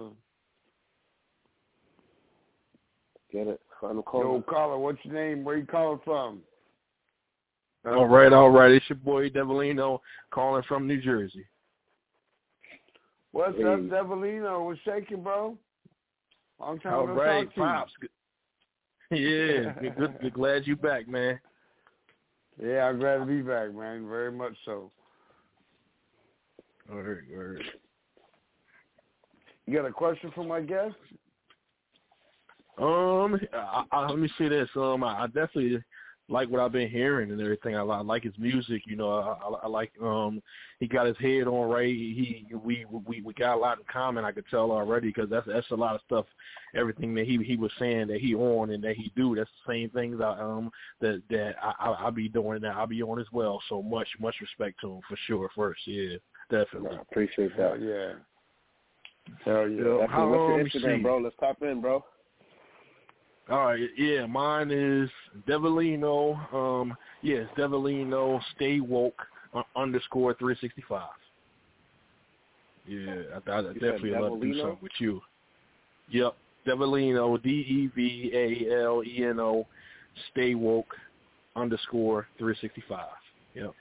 Get it. Final caller. Yo, caller, what's your name? Where you calling from? All right. It's your boy Devilino calling from New Jersey. What's up, Devilino? What's shaking, bro? I'm trying All to right, talk to you. Pops. Yeah, good. Glad you back, man. Yeah, I'm glad to be back, man. Very much so. Word. You got a question for my guest? Let me say this. I definitely like what I've been hearing and everything. I like his music. You know, I like he got his head on right. We got a lot in common. I could tell already because that's a lot of stuff. Everything that he was saying that he on and that he do. That's the same things that I'll be doing that I'll be on as well. So much respect to him for sure. First, yeah, definitely. I appreciate that. Hell yeah. What's your Instagram, bro? Let's tap in, bro. All right, yeah, mine is Devilino. It's Devilino. Stay woke _365. Yeah, I definitely love to do something with you. Yep, Devilino. DEVALENO. Stay woke _365. Yep.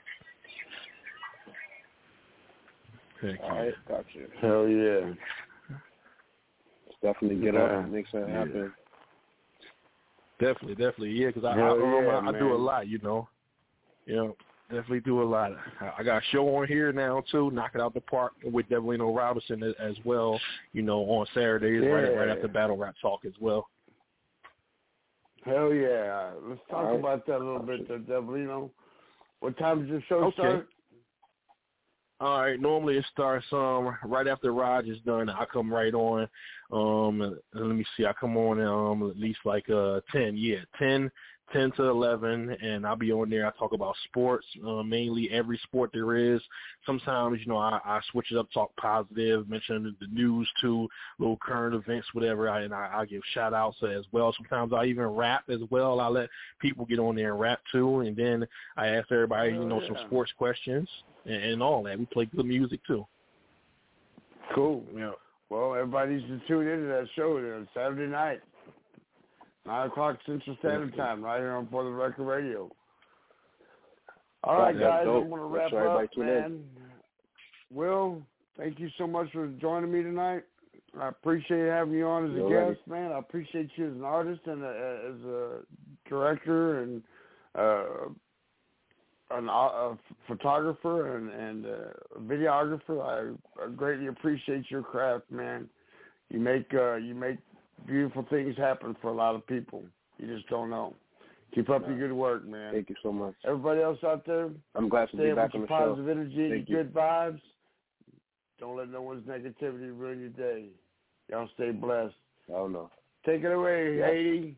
Thank you. All right, got you. Hell yeah. Let's definitely get up and make something happen. Definitely, yeah, because I do a lot, you know. Definitely do a lot. I got a show on here now, too, Knock It Out the Park with Devilino Robinson as well, you know, on Saturdays, right after Battle Rap Talk as well. Hell yeah. Let's talk about that a little bit, Devilino. What time does your show start? All right, normally it starts right after Raj is done. I come right on. Let me see. I come on at least like 10 to 11, and I'll be on there. I talk about sports, mainly every sport there is. Sometimes, you know, I switch it up, talk positive, mention the news too, little current events, whatever, and I give shout-outs as well. Sometimes I even rap as well. I let people get on there and rap too, and then I ask everybody, some sports questions and all that. We play good music too. Cool. Yeah. Well, everybody needs to tune into that show there Saturday night. 9 o'clock Central Standard Time, right here on For the Record Radio. All right, guys, I'm going to wrap up, man. Will, thank you so much for joining me tonight. I appreciate having you on as a guest, man. I appreciate you as an artist and as a director and a photographer and a videographer. I greatly appreciate your craft, man. You make beautiful things happen for a lot of people. You just don't know. Keep up your good work, man. Thank you so much. Everybody else out there, I'm glad to be back on the show. Positive energy and good vibes. Don't let no one's negativity ruin your day. Y'all stay blessed. Oh no. Take it away, Haiti.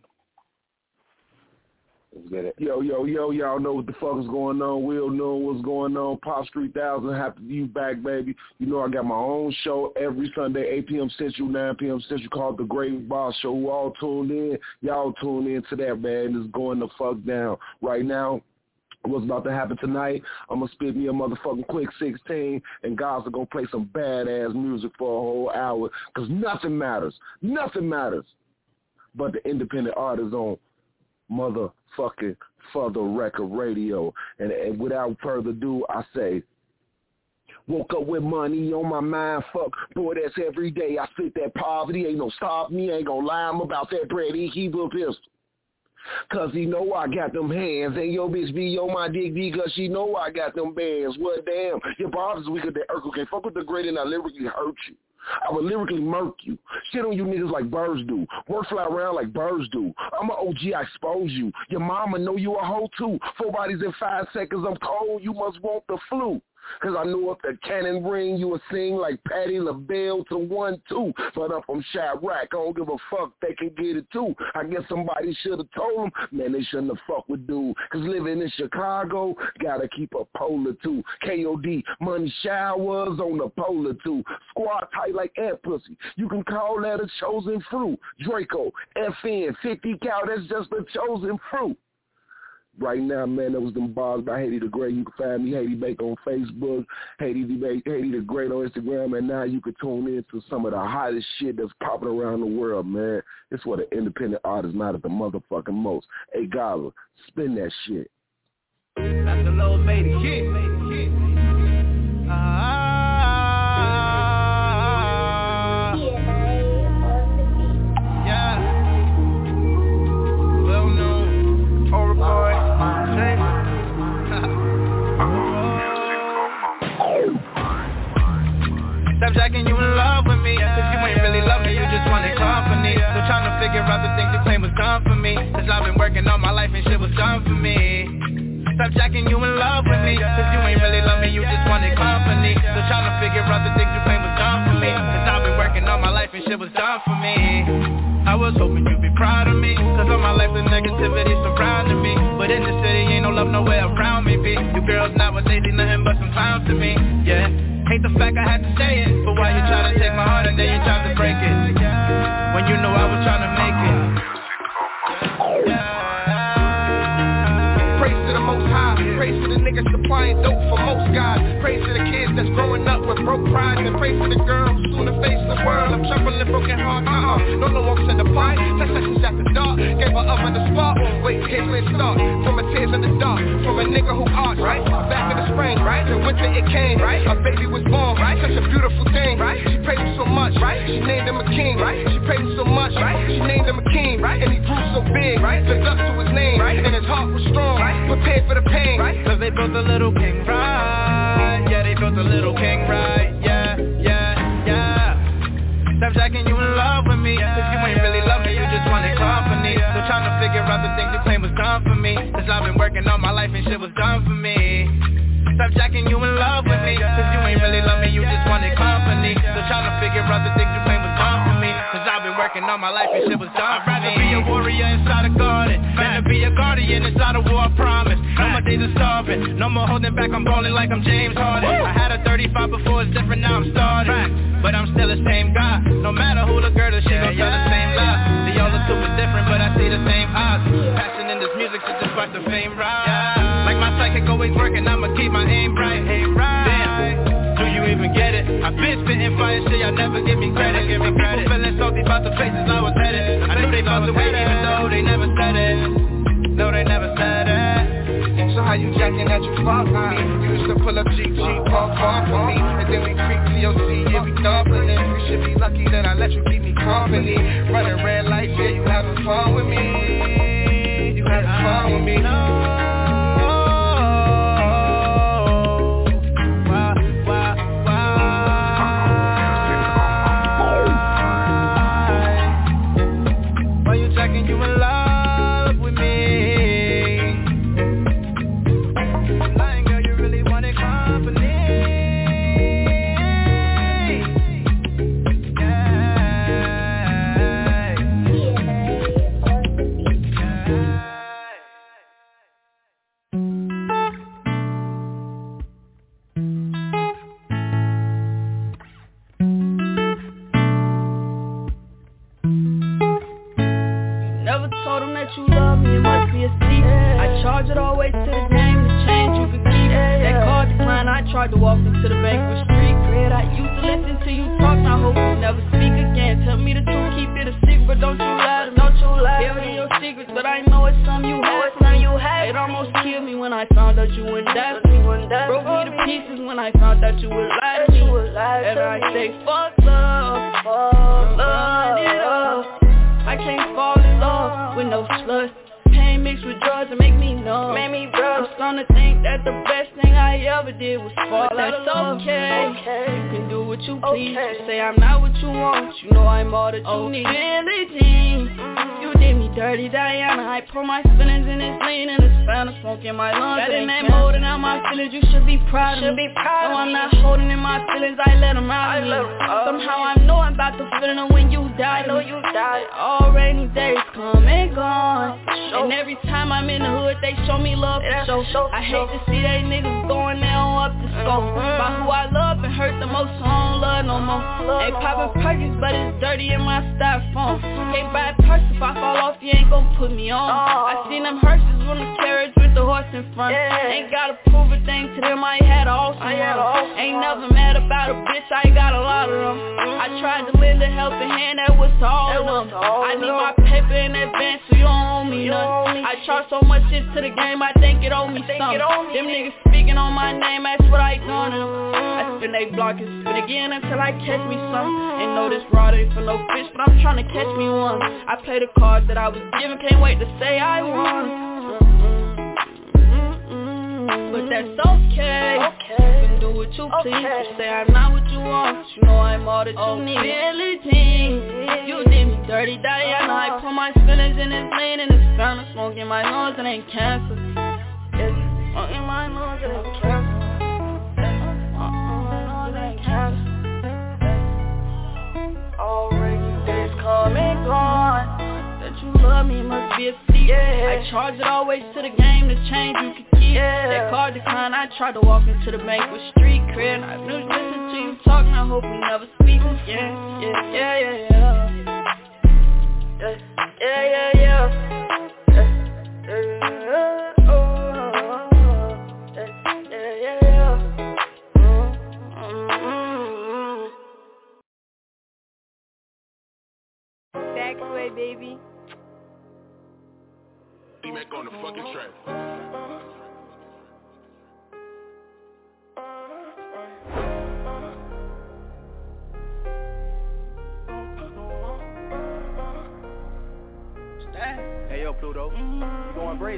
Let's get it. Yo, y'all know what the fuck is going on. Will know what's going on. Pops 3000, happy to be back, baby. You know I got my own show every Sunday, 8 p.m. Central, 9 p.m. Central, called The Great Boss Show. Who all tuned in? Y'all tune in to that, man. It's going the fuck down. Right now, what's about to happen tonight, I'm going to spit me a motherfucking quick 16, and guys are going to play some badass music for a whole hour, because nothing matters but the independent artists on motherfucking For the Record Radio. And without further ado, I say, woke up with money on my mind, fuck, boy, that's every day. I fit that poverty, ain't no stop me, ain't gonna lie, I'm about that bread, he keep a pistol. Cause he know I got them hands. And your bitch be on my dick because she know I got them bands. Well, damn, your bars is weaker than Urkel. Can't fuck with the great and I lyrically hurt you. I would lyrically murk you. Shit on you niggas like birds do. Work fly around like birds do. I'm an OG, I expose you. Your mama know you a hoe too. 4 bodies in 5 seconds, I'm cold. You must want the flu. Cause I know if the cannon ring, you will sing like Patti LaBelle to 1-2. But up from Chirac, I don't give a fuck, they can get it too. I guess somebody should have told them, man, they shouldn't have fucked with dude. Cause living in Chicago, gotta keep a polar too. KOD, money showers on the polar too. Squad tight like ant pussy. You can call that a chosen fruit. Draco, FN, 50 cal, that's just a chosen fruit. Right now, man, that was them bars by Haiti the Great. You can find me, Haiti Bake, on Facebook, Haiti the Great on Instagram, and now you can tune in to some of the hottest shit that's popping around the world, man. It's what an independent artist not at the motherfucking most. Hey, Gala, spin that shit. That's a little made it hit. Stop jacking, you in love with me. Cause you ain't really love me, you just wanted company. So trying to figure out the things you claim was done for me. Cause I've been working all my life and shit was done for me. Stop jacking, you in love with me. Cause you ain't really love me, you just wanted company. So trying to figure out the things you claim was done for me. Cause I've been working all my life and shit was done for me. I was hoping you'd be proud of me. Cause all my life the negativity surrounding me. But in the city ain't no love nowhere around me, B. You girls nowadays ain't nothing but some clowns to me, yeah. Hate the fact I had to say it, but why you try to take my heart and then you try to break it? When you know I was trying to make it. Praise to the Most High, praise to the niggas supplying dope for most guys. Praise to the kids that's growing up with broke pride, and praise to the girl who soon to face the world. I'm trembling, broken heart, no walks in the fight. That's sessions after dark, gave her up in the spot. Wait, here's where it start, from a tears in the dark, from a nigga who arched, right? Back in the spring, right? To winter it came, right? A baby was born, right? Such a beautiful thing, right? She prayed him so much, right? She named him a king, right? She prayed him so much, right? She named him a king, right? And he grew so big, right? Lived up to his name, right? And his heart was strong, right? Prepared for the pain, right? Cause they built a little king, right? Yeah, they built a little king, right? Yeah. Stop jacking, you in love with me. Cause you ain't really love me, you just wanted company. So trying to figure out the things you claim was done for me. Cause I've been working all my life and shit was done for me. Stop jacking, you in love with me. Cause you ain't really love me, you just wanted company. So trying to figure out the things you claim was done for me. Cause I've been working all my life and shit was done for me. I'd rather be a warrior inside a garden than to be a guardian inside a war, I promise. No more days of starving, no more holding back, I'm balling like I'm James Harden. I had a 35 before, it's different, now I'm starting. But I'm still the same guy. No matter who the girl is, she gon' tell the same lie. They all look super different, but I see the same eyes. Passion in this music to just watch the fame rise. Like my psychic always working, I'ma keep my aim right. Damn, do you even get it? I've been spitting fire shit, y'all never give me credit. People feeling salty about the places I was headed. I knew they felt the way even though they never said it. No, they never said it. So how you jacking that you fuck with me? You used to pull up GG, park for me. And then we creep to your seat, yeah, we dumping it. You should be lucky that I let you keep me company. Running red lights, yeah, you having fun with me. You having fun with me. Why you jacking, you in love with me? You love me, it must be a secret. I charge it always to the game, the change you can keep. That card decline, I tried to walk into the bank with street cred. I used to listen to you talk, I hope you never speak again. Tell me the truth, keep it a secret, don't you lie to me. Tell me your secrets, but I know it's something you had. It almost killed me when I found out you wouldn't die for me. Broke me to pieces when I found out you would lie to me. And I say fuck love, burn it up. I can't fall in love with no slut. know. Made me broke. I'm starting to think that the best thing I ever did was fall out of love. Okay. You can do what you please. You say I'm not what you want. You know I'm all that you need. Billie Jean, you did me dirty, Diana. I pour my feelings in this lean and it's found to smoke in my lungs. Got in that molding out my feelings. You should be proud of me. No, I'm not holding in my feelings. I let them out of me. Somehow I know I'm about to feeling them when you die. I know you died. All rainy days come and gone. And every time I'm in the hood, they show me love for show. I hate to see they niggas going down up the scope. By who I love and hurt the most, so I don't love no more. They poppin' Perkins, but it's dirty in my styrofoam. Can't buy a purse if I fall off, you ain't gon' put me on. I seen them hearses on the carriage with the horse in front. Ain't gotta prove a thing to them, I had an awesome one. Ain't never mad about a bitch, I got a lot of them. I tried to lend a helping hand, that was to all of them. I need my paper in advance, so you don't owe me nothing. I charge so much shit to the game, I think it owe me something. Them niggas speaking on my name, that's what I done to them. I spin they block and spin again until I catch me some. Ain't know this rod ain't for no fish, but I'm trying to catch me one. I play the cards that I was given, can't wait to say I won. But that's okay. You can do what you please. You say I'm not what you want. You know I'm all that you need. Billie Jean, you did me dirty, Diana. I put my feelings in this lane and it's found to smoke in my lungs. It ain't cancer. Smoke in my lungs, it ain't cancer. It ain't cancer. All rainy days come and gone. That you love me must be a thief. I charge it always to the game, the change you can keep. That card decline, I tried to walk into the bank with street cred. I knew listen to you talking, I hope we never speak again. Back away, baby. D-Mac on the fucking track. Hey yo, Pluto, you going brazen?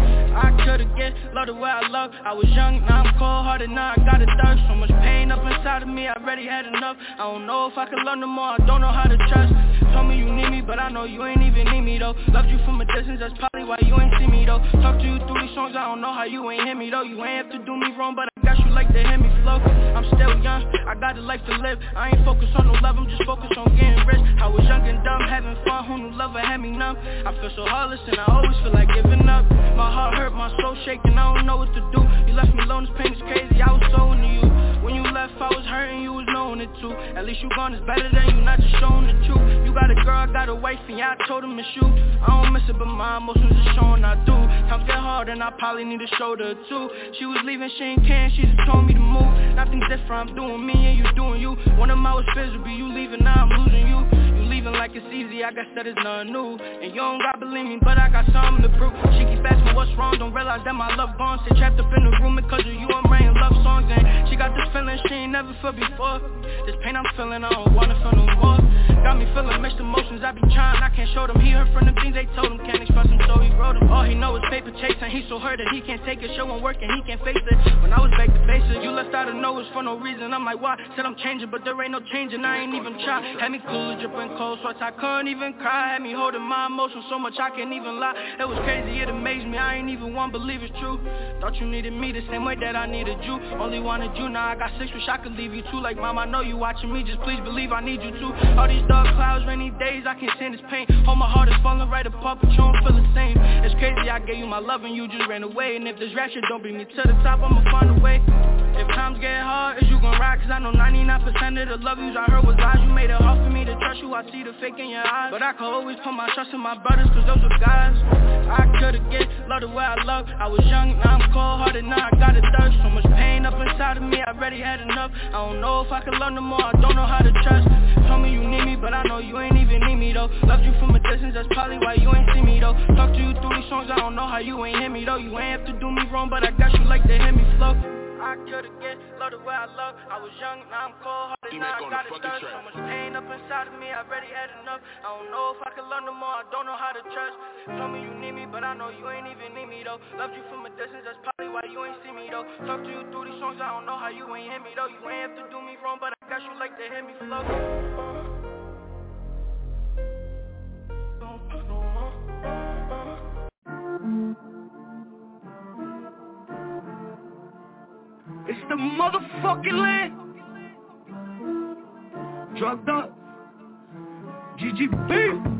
I could've get loved the way I love. I was young, now I'm cold-hearted, now I got a thirst. So much pain up inside of me, I already had enough. I don't know if I can love no more, I don't know how to trust. Told me you need me, but I know you ain't even need me though. Loved you from a distance, that's probably why you ain't see me though. Talk to you through these songs, I don't know how you ain't hear me though. You ain't have to do me wrong, but I got you like to hear me flow. I'm still young, I got a life to live. I ain't focused on no love, I'm just focused on getting rich. I was young and dumb, having fun, who knew love had me numb. I feel so heartless and I always feel like giving up. My heart hurt, my soul shaking, I don't know what to do. You left me alone, this pain is crazy, I was so into you. When you left, I was hurting, you was knowing it too. At least you gone is better than you not just showing the truth. You got a girl, I got a wife, and yeah, I told him it's you. I don't miss it, but my emotions are showing I do. Times get hard, and I probably need a shoulder too. She was leaving, she ain't caring, she just told me to move. Nothing's different, I'm doing me and you doing you. One of my worst fears would be you leaving, now I'm losing you. You leaving like it's easy, I guess that is nothing new. And you don't gotta believe me, but I got something to prove. She keep asking what's wrong, don't realize that my love gone. Stay trapped up in the room because of you, I'm writing love songs. And she got this feeling she ain't never felt before. This pain I'm feeling, I don't wanna feel no more. Got me feeling mixed emotions, I be trying, I can't show them. He heard from the things they told him, can't express them, so he wrote them. All he know is paper chasing, he so hurt that he can't take it. Show won't work and he can't face it. When I was back to basics, you left out of nowhere for no reason. I'm like, why? Said I'm changing, but there ain't no changing, I ain't even try. Had me cool, dripping cold sweats, I couldn't even cry. Had me holding my emotions so much I can't even lie. It was crazy, it amazed me, I ain't even want to believe it's true. Thought you needed me the same way that I needed you. Only wanted you, now I got 6, wish I could leave you too. Like, mom, I know you watching me, just please believe I need you too. All these dark clouds, rainy days, I can't stand this pain. Oh, my heart is falling right apart, but you don't feel the same. It's crazy, I gave you my love and you just ran away. And if this rap shit don't bring me to the top, I'ma find a way. If times get hard, is you gon' ride? Cause I know 99% of the love yous I heard was lies. You made it hard for me to trust you, I see the fake in your eyes. But I could always put my trust in my brothers, cause those are guys. I could've get loved the way I love. I was young, now I'm cold-hearted, now I got a thirst. So much pain up inside of me, I already had enough. I don't know if I can love no more, I don't know how to trust. Told me you need me, but I know you ain't even need me though. Loved you from a distance, that's probably why you ain't see me though. Talk to you through these songs, I don't know how you ain't hear me though. You ain't have to do me wrong, but I got you like to hear me flow. I could've get loved the way I love. I was young, now I'm cold-hearted, now I got a thirst. So much pain up up inside of me, I already had enough. I don't know if I can learn no more, I don't know how to trust. Told me you need me, but I know you ain't even need me though. Loved you from a distance, that's probably why you ain't see me though. Talk to you through these songs, I don't know how you ain't hear me though. You ain't have to do me wrong, but I got you like to hear me flow. It's the motherfucking land. Drugged up. GGB.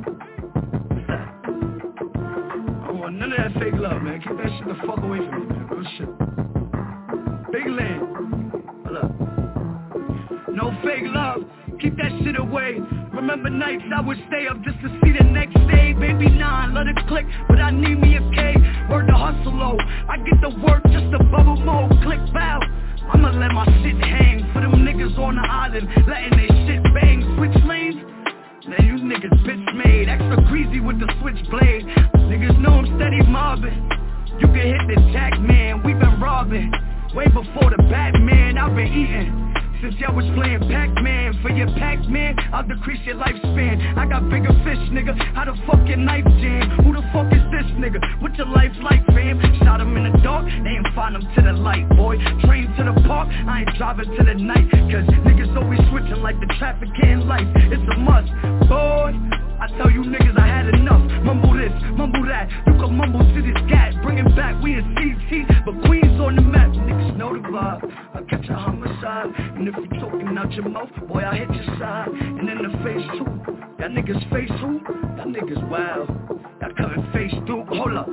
I don't want none of that fake love, man. Keep that shit the fuck away from me, man. Real shit. Big land. Hold up. No fake love. Keep that shit away. Remember nights I would stay up just to see the next day. Baby 9, let it click, but I need me a K. Word to hustle low. I get the work just to bubble mode. Click bow. I'ma let my shit hang for them niggas on the island, letting they shit bang. Switch lanes? Man, you niggas bitch made. Extra greasy with the switchblade. Niggas know I'm steady mobbing. You can hit the jack, man. We been robbing. Way before the Batman, I've been eating. Since y'all was playing Pac-Man, for your Pac-Man, I'll decrease your lifespan. I got bigger fish, nigga, how the fuck your knife jam? Who the fuck is this nigga? What's your life like, fam? Shot him in the dark, they ain't find him to the light, boy. Train to the park, I ain't driving to the night. Cause niggas always switching like the traffic in life. It's a must, boy. I tell you niggas I had enough. Mumble this, mumble that. You can mumble to this gat. Bring it back, we in CT, but Queens on the map. Niggas know the vibe. I'll catch a homicide. And if you talking out your mouth, boy, I'll hit your side. And in the face too. Y'all niggas face who? Y'all niggas wild. Y'all cutting face through. Hold up.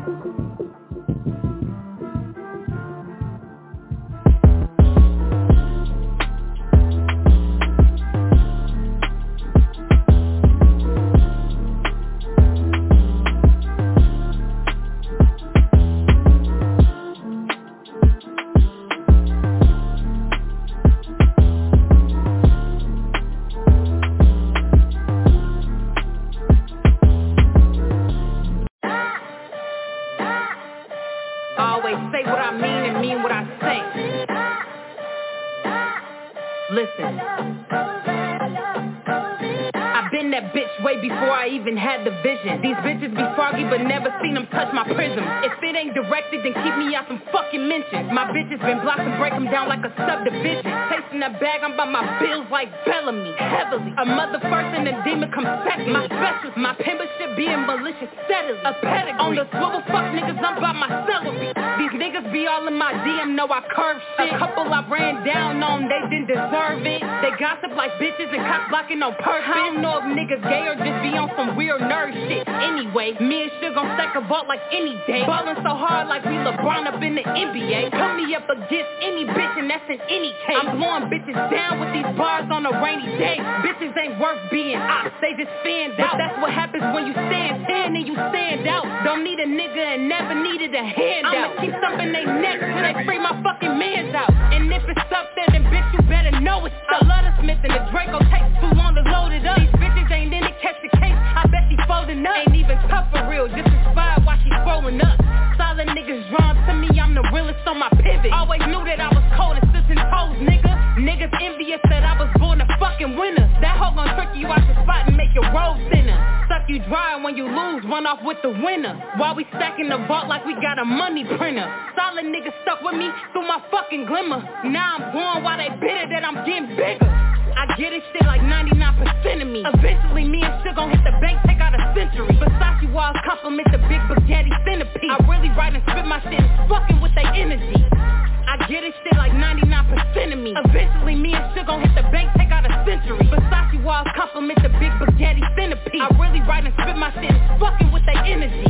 Had the vision. These bitches be froggy but never seen them touch my prism. If it ain't directed then keep me out some fucking mentions. My bitches been blocked and break them down like a subdivision. Tasting that bag, I'm by my bills like Bellamy. Heavily, a mother first and a demon come second. My specials, my membership being malicious steadily. A pedigree, on the swivel fuck niggas, I'm by my celery. These niggas be all in my DM, know I curve shit. A couple I ran down on, they didn't deserve it. They gossip like bitches and cock blocking on purpose. I don't know if niggas gay or just be on some weird nerd shit. Anyway, me and Suge gon' stack a vault like any day. Ballin' so hard like we LeBron up in the NBA. Put me up against any bitch and that's in any case. I'm blowing bitches down with these bars on a rainy day. Bitches ain't worth being ops, they just stand out. That's what happens when you stand and you stand out. Don't need a nigga and never needed a handout. I'ma keep thumping they necks till they free my fucking mans out. And if it's up there, then bitch you better know it's up. I love the Smith and the Draco, takes too long to load it up. These bitches ain't in it, catch the case, I bet she folding up. Ain't even tough for real, just inspired while she scrolling up. Solid niggas drawn to me, I'm the realest on my pivot. Always knew that I was cold and sits and toes, nigga. Niggas envious that I was born a fucking winner. That hoe gon' trick you out the spot and make your roll thinner. Suck you dry when you lose, run off with the winner. While we stacking the vault like we got a money printer. Solid niggas stuck with me through my fucking glimmer. Now I'm going while they bitter that I'm getting bigger. I get it shit like 99% of me. Eventually me and Suge gon' hit the bank, take out a century. Versace walls compliment the big spaghetti centipede. I really write and spit my shit, fucking with their energy. I get it shit like 99% of me. Eventually me and Suge gon' hit the bank, take out a century. Versace walls compliment the big spaghetti centipede. I really write and spit my shit, fucking with their energy.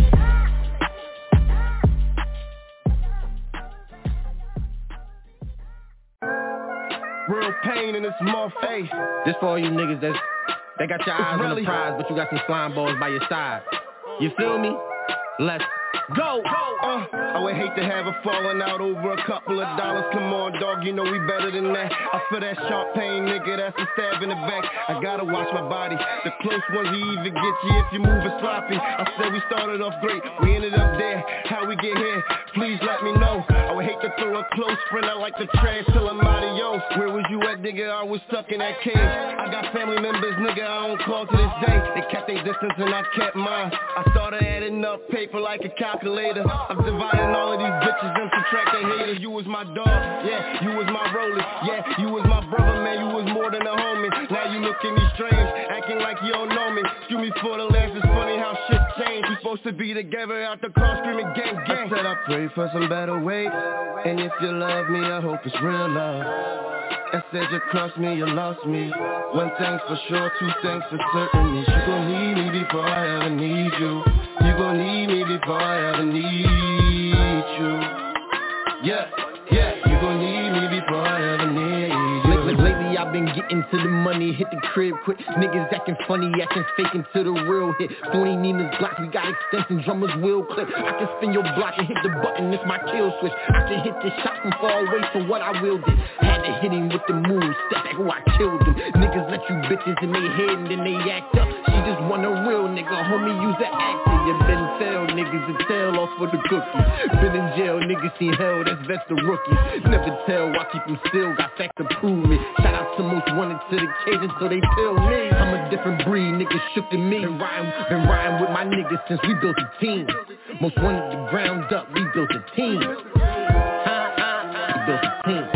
Real pain in this small face. This for all you niggas that got your eyes on the prize, but you got some slime balls by your side. You feel me? Let's Go! I would hate to have a falling out over a couple of dollars. Come on, dog, you know we better than that. I feel that sharp pain, nigga, that's a stab in the back. I gotta watch my body. The close ones will even get you if you moving sloppy. I said we started off great, we ended up there. How we get here? Please let me know. I would hate to throw a close friend out like the trash till I'm adios. Where was you at, nigga? I was stuck in that cage. I got family members, nigga, I don't call to this day. They kept their distance and I kept mine. I started adding up paper like a calculator. I'm dividing all of these bitches and subtracting haters. You was my dog, yeah, you was my roller. Yeah, you was my brother, man, you was more than a homie. Now you look at me strange, acting like you don't know me. Excuse me for the last, it's funny how shit changed. We supposed to be together out the car screaming gang, gang. I said I pray for some better way. And if you love me, I hope it's real love. I said you crossed me, you lost me. One thing's for sure, two things for certain. Is you gon' need me before I ever need you. You gon' need me before I ever need you. Yeah, you gon' need me before I ever need you. Lately I've been getting to the money, hit the crib quick. Niggas acting funny, acting fake until the real hit. 40 Nina's block, we got extension, drummers will clip. I can spin your block and hit the button, it's my kill switch. I can hit this shot from far away from what I wielded. Had to hit him with the move, step back who I killed him. Niggas let you bitches in their head and then they act up. She just want a real nigga, homie, use an actor. You been tell niggas and tail off for the cookies. Been in jail, niggas seen hell, that's best the rookies. Never tell why keep them still, got facts to prove me. Shout out to most wanted to the cage until they tell me I'm a different breed, niggas shook to me. Been riding with my niggas since we built a team. Most wanted the ground up, we built a team. We built a team.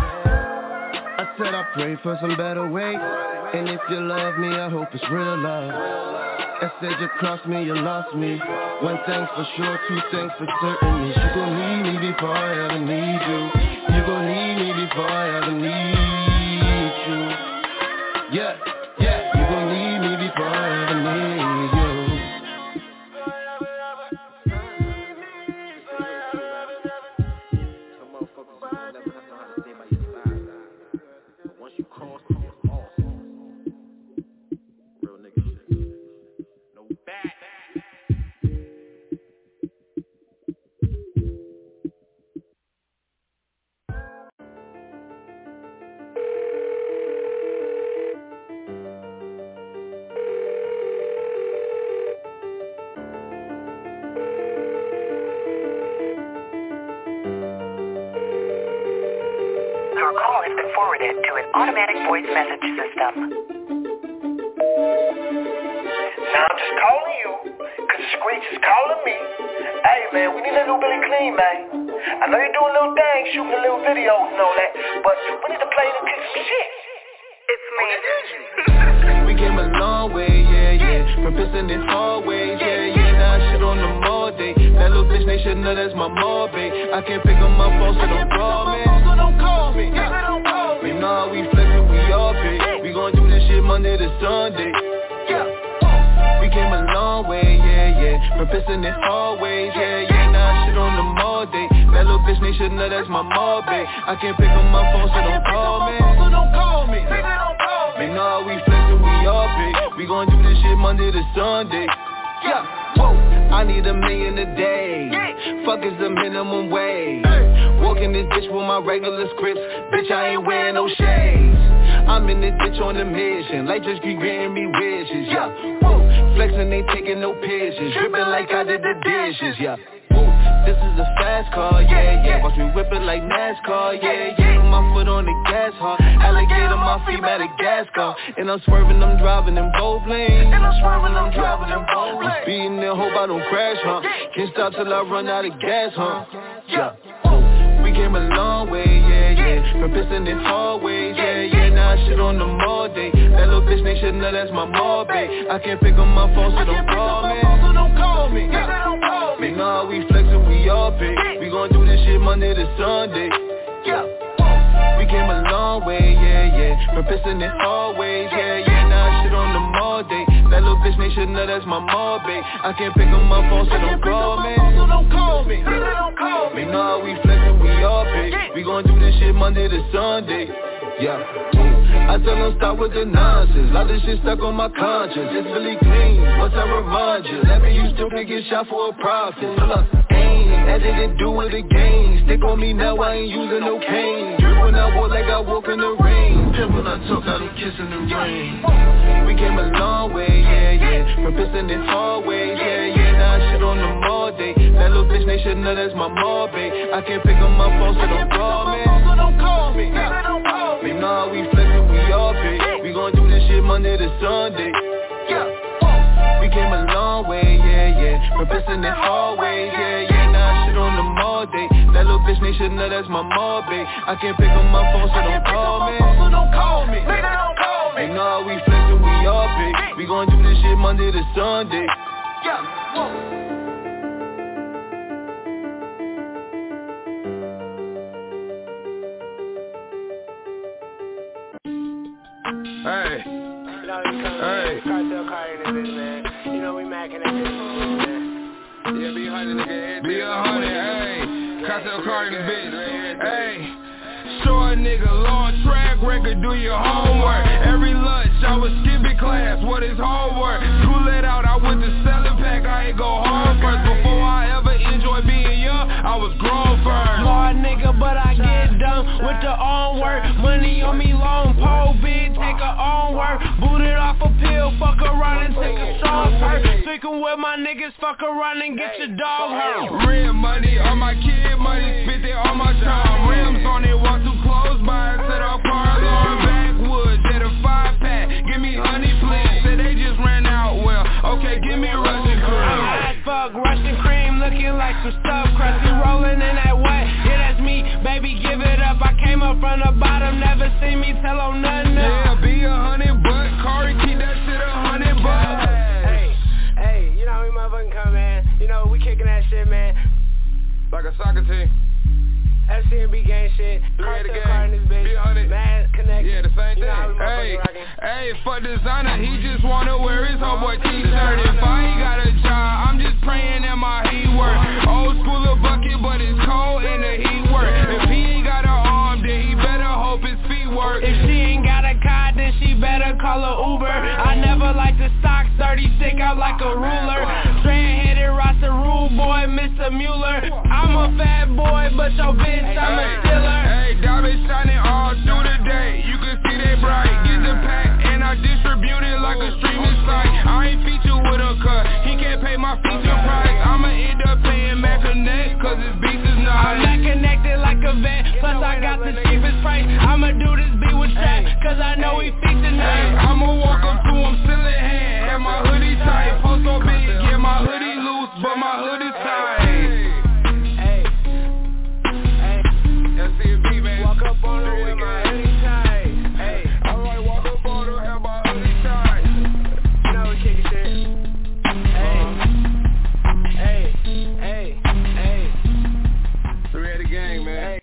I said I pray for some better way. And if you love me, I hope it's real love. I said you crossed me, you lost me. One thing's for sure, two things for certain. Is you gon' need me before I ever need you. You gon' need me before I ever need you. Yeah, you gon' need me before I ever need you. Some motherfuckers never have to know how to stay by your side. But once you cross, it's awesome. Real nigga shit. No back. Your call has been forwarded to an automatic voice message system. Now I'm just calling you, cause Screech is calling me. Hey man, we need a new Billy Clean, man. I know you're doing little things, shooting a little videos and all that, but we need to play the kick some shit. It's me. We came a long way, yeah. From pissing in hallways, yeah. Now shit on the mall day. That little bitch, they should know that's my mall, babe. I can't pick up my phone, so don't call me. You know we flexin', we all pay. We gon' do this shit Monday to Sunday. We came a long way, yeah. From pissing in hallways, yeah. Now shit on the mall day. That little bitch, they should know that's my mall, babe. I can't pick up my phone, so don't call me. You know we flexin', we all pay. We gon' do this shit Monday to Sunday. I need $1 million a day. Fuck is the minimum wage. Walking this bitch with my regular scripts. Bitch, I ain't wearing no shades. I'm in this bitch on a mission. Like just keep granting me wishes, Flexing, ain't taking no pictures. Dripping like I did the dishes, This is a fast car, yeah. Watch me whip it like NASCAR, yeah. Put my foot on the gas hard. Alligator, my feet Madagascar. And I'm swerving, I'm driving in both lanes. I'm speeding and hope I don't crash, Can't stop till I run out of gas, We came a long way, yeah. From pissing in hallways, yeah. Now shit on the mall day. That little bitch, they should know that's my mall, babe. I can't pick up my phone, so don't call me. You know we flexin', we all pay. We gon' do this shit Monday to Sunday. We came a long way, yeah. From pissing in hallways, yeah. Now shit on the mall day. That little bitch, they should know that's my mall, babe. I can't pick up my phone, so don't call me. You know we flexin', we all pay. We gon' do this shit Monday to Sunday. Yeah, I tell them stop with the nonsense. All this shit stuck on my conscience. It's really clean, must I remind you? That mean you still can get shot for a profit. Look, aim, that didn't do it again. Stick on me now, I ain't using no cane. When I walk like I walk in the rain. Then when I talk, I don't kiss in the rain. We came a long way, yeah. From pissing in hallways, yeah. Now I shit on them all day. That little bitch, they should know that's my mom, babe. I can't pick up my phone, so don't call me. You know how we flexin', we all big. We gon' do this shit Monday to Sunday. Yeah. We came a long way, yeah. From pissing in hallways, yeah. Now I shit on them all day. That little bitch, they should know that's my mom, babe. I can't pick up my phone, so don't call me. You know how we flexin', we all big. We gon' do this shit Monday to Sunday. Yeah. Hey, Cartel car in this bitch, man. You know we mackin' that bitch, man. Yeah, be 100, nigga. Be 100, hey. Cartel car in this bitch. Hey. Short nigga, long track record, do your homework. Every lunch, I was skipping class, what is homework? School it out, I went to selling pack, I ain't go home first. Before I ever enjoyed being young, I was grown first. Smart nigga, but I get done with the on work. Money on me long, pole big, take a on work. Booted off a pill, fuck around and take a strong hurt. Sticking with my niggas, fuck around and get your dog hurt. Real money on my kid, money spit it on my charm. Rims on it, walk too close by, set off cars on backwoods, at a 5-pack. Give me honey, please. Said they just ran out, well, okay, give me Russian cream. I'm hot as fuck, Russian cream, looking like some stuff. Crusty rolling in that wet, yeah, that's me, baby, give it up. I came up from the bottom, never seen me tell on nothing. Yeah, be 100 bucks, Corey, keep that shit 100 bucks. Hey, you know how we motherfucking come, man. You know, we kicking that shit, man. Like a soccer team. FCNB gang shit, cartel car in this bitch, mad connect. Yeah, the same thing. Hey, for designer, he just wanna wear his homeboy t-shirt. If I ain't got a job, I'm just praying that my heat work. Old school a bucket, but it's cold and the heat work. If he ain't got an arm, then he better hope his feet work. If she ain't got a car, then she better call a Uber. I never like the stock 30 stick out like a ruler. Strand-headed roster rule boy, Mr. Mueller. I'm a fat boy, but your bitch, I'm a stealer. Hey, diamonds shining all through the day. You can see they bright. Get the pack and I distribute it like a streaming site. I ain't featured with a cut. He can't pay my feature price. I'ma end up paying Mac Connect, cause his beats is nice. I'm not connected like a vet, plus I got the cheapest price. I'ma do this beat with trap, cause I know he featured nice. I'ma walk up to him, still in hand, have my hoodie tight. Post so big, get my hoodie loose, but my hoodie tight. Walk up on her with my hoodie tight. Hey, alright, walk up on her, have my hoodie tight. You know we kickin' shit. Hey. Three at the gang, man.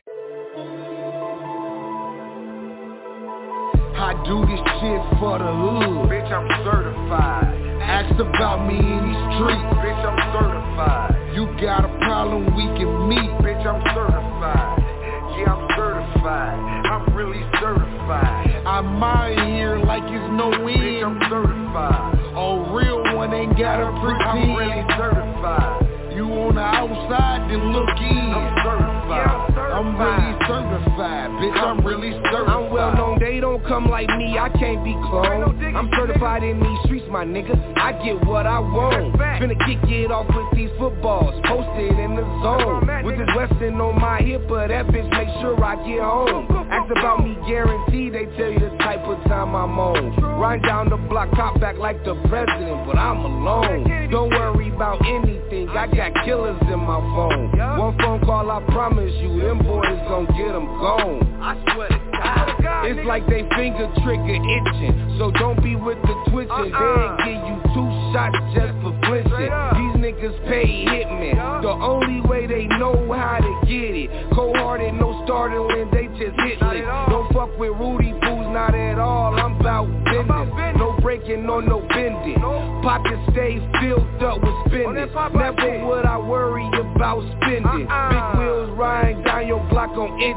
I do this shit for the hood. Bitch, I'm certified. Asked about me in these streets. Bitch, I'm certified. You got a problem, we can meet. Bitch, I'm certified. Yeah, I'm certified. I'm really certified. I'm out here like it's no end. Bitch, I'm certified. A real one ain't gotta pretend. I'm really certified. You on the outside, then look in. I'm certified. Yeah, I'm really certified. Bitch, I'm really certified. I'm well known, they don't come like me, I can't be cloned. I'm certified in these streets, my nigga. I get what I want. Finna kick it off with these footballs, posted in the zone. With this Westin on my hip, but that bitch make sure I get home. Ask about me, guaranteed they tell you the type of time I'm on. Ride down the block, top back like the president, but I'm alone. Don't worry about anything, I got killers in my phone. One phone call, I promise you, them boys gon' get them gone. I swear to God. It's like they finger trigger itching, so don't be with the twitching. They'll give you 2 shots just for flinching. These niggas pay hitmen, the only way they know how to get it. Cold-hearted, no startling, they just hit it. Don't fuck with Rudy Boo's, not at all, I'm bout business. No breaking or no bending. Pockets stay filled up with spending. Never would I worry about spending. Big wheels riding down your block on inches.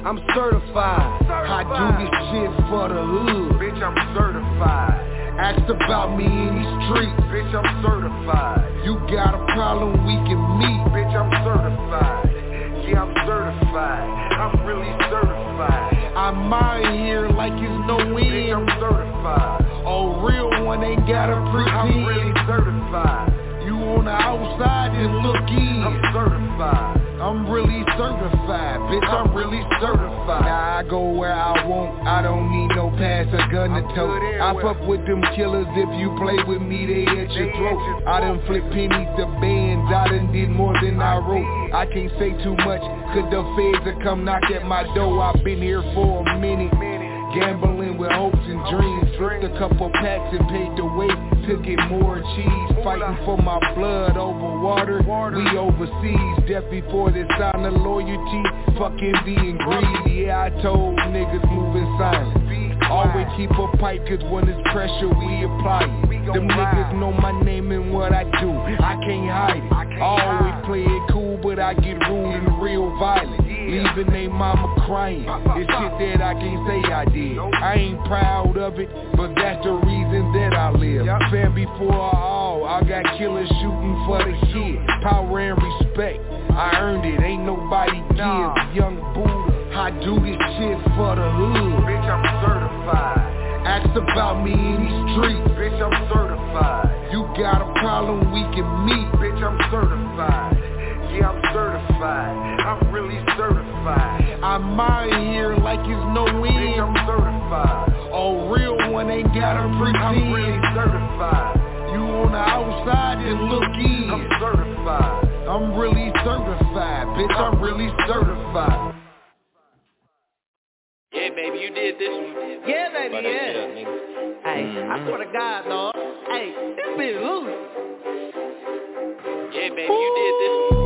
I'm certified. I do this shit for the hood. Bitch, I'm certified. Ask about me in these streets. Bitch, I'm certified. You got a problem, we can meet. Bitch, I'm certified. Yeah, I'm certified. I'm really certified. I'm out here like it's no end. Bitch, I'm certified. A real one ain't gotta pretend. I'm really certified. You on the outside, then look in. I'm certified. I'm really certified, bitch, I'm really certified. Now I go where I want, I don't need no pass or gun to tote. I fuck with them killers, if you play with me, they at your throat. I done flip pennies to bands, I done did more than I wrote. I can't say too much, cause the feds will come knock at my door. I've been here for a minute, gambling with hopes and dreams. Flipped a couple packs and paid the way. Took it more cheese, fighting for my blood over water. We overseas, death before the sign of loyalty. Fucking being greedy, yeah, I told niggas moving silent. Always keep a pipe, cause when it's pressure we apply it. Them niggas know my name and what I do, I can't hide it. I always play it cool, but I get rude and real violent. Leaving they mama crying, it's shit that I can't say I did. I ain't proud of it, but that's the reason that I live. Fam before all, I got killers shooting for the kid. Power and respect, I earned it, ain't nobody give. Young Buddha, I do this shit for the hood. Bitch, I'm certified. Ask about me in these streets. Bitch, I'm certified. You got a problem, we can meet. Bitch, I'm certified. Yeah, I'm certified. I'm really certified. I'm out here like it's no end. Bitch, I'm certified. A real one ain't gotta pretend. I'm really certified. You on the outside, then look in. I'm certified. I'm really certified. Bitch, I'm really certified. Yeah, baby, you did this one. Yeah, baby, yeah. Hey, I swear to God, dog. Hey, this bitch loose. Yeah, baby, you did this one.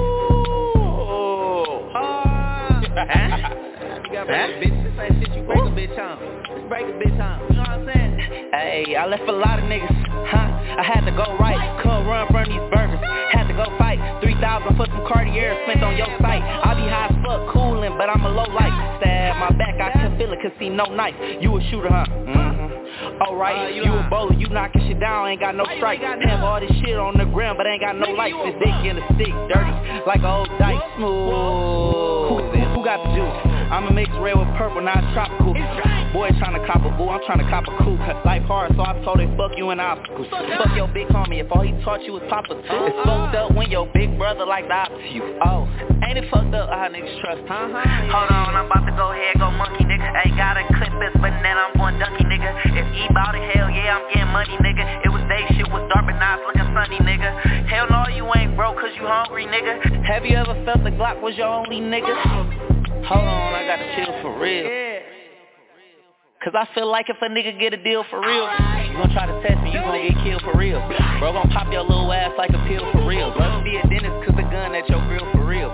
You got break a bitch. This ain't shit you break a bitch on. Just break a bitch on. You know what I'm saying? Hey, I left a lot of niggas, I had to go right. Couldn't run from these burgers. Had to go fight. 3,000 for some Cartier spent on your site. I be high as fuck, coolin', but I'm a low light. Stab my back, I couldn't feel it, could see no knife. You a shooter, huh? Alright, you a bowler, you knocking shit down, ain't got no strike. Have all this shit on the ground, but ain't got no life. This dick in the stick, dirty, like a old dice. Smooth. Who got the juice? I'ma mix red with purple, not tropical. Boy tryna cop a boo, I'm tryna cop a coupe. Life hard, so I told him fuck you and obstacles. Fuck your big homie, if all he taught you was papas. It's fucked up when your big brother like the opposite you. Oh, ain't it fucked up how niggas trust? Hold on, I'm about to go ahead, go monkey, nigga. Ain't gotta clip this, but then I'm going ducky, nigga. If E bout it, hell yeah, I'm getting money, nigga. It was day shit was dark, but now it's looking sunny, nigga. Hell no, you ain't broke, cause you hungry, nigga. Have you ever felt the Glock was your only nigga? Hold on, I gotta chill for real. Cause I feel like if a nigga get a deal for real, you gon' try to test me, you gon' get killed for real. Bro gon' pop your little ass like a pill for real. Must be a dentist cause the gun at your grill for real.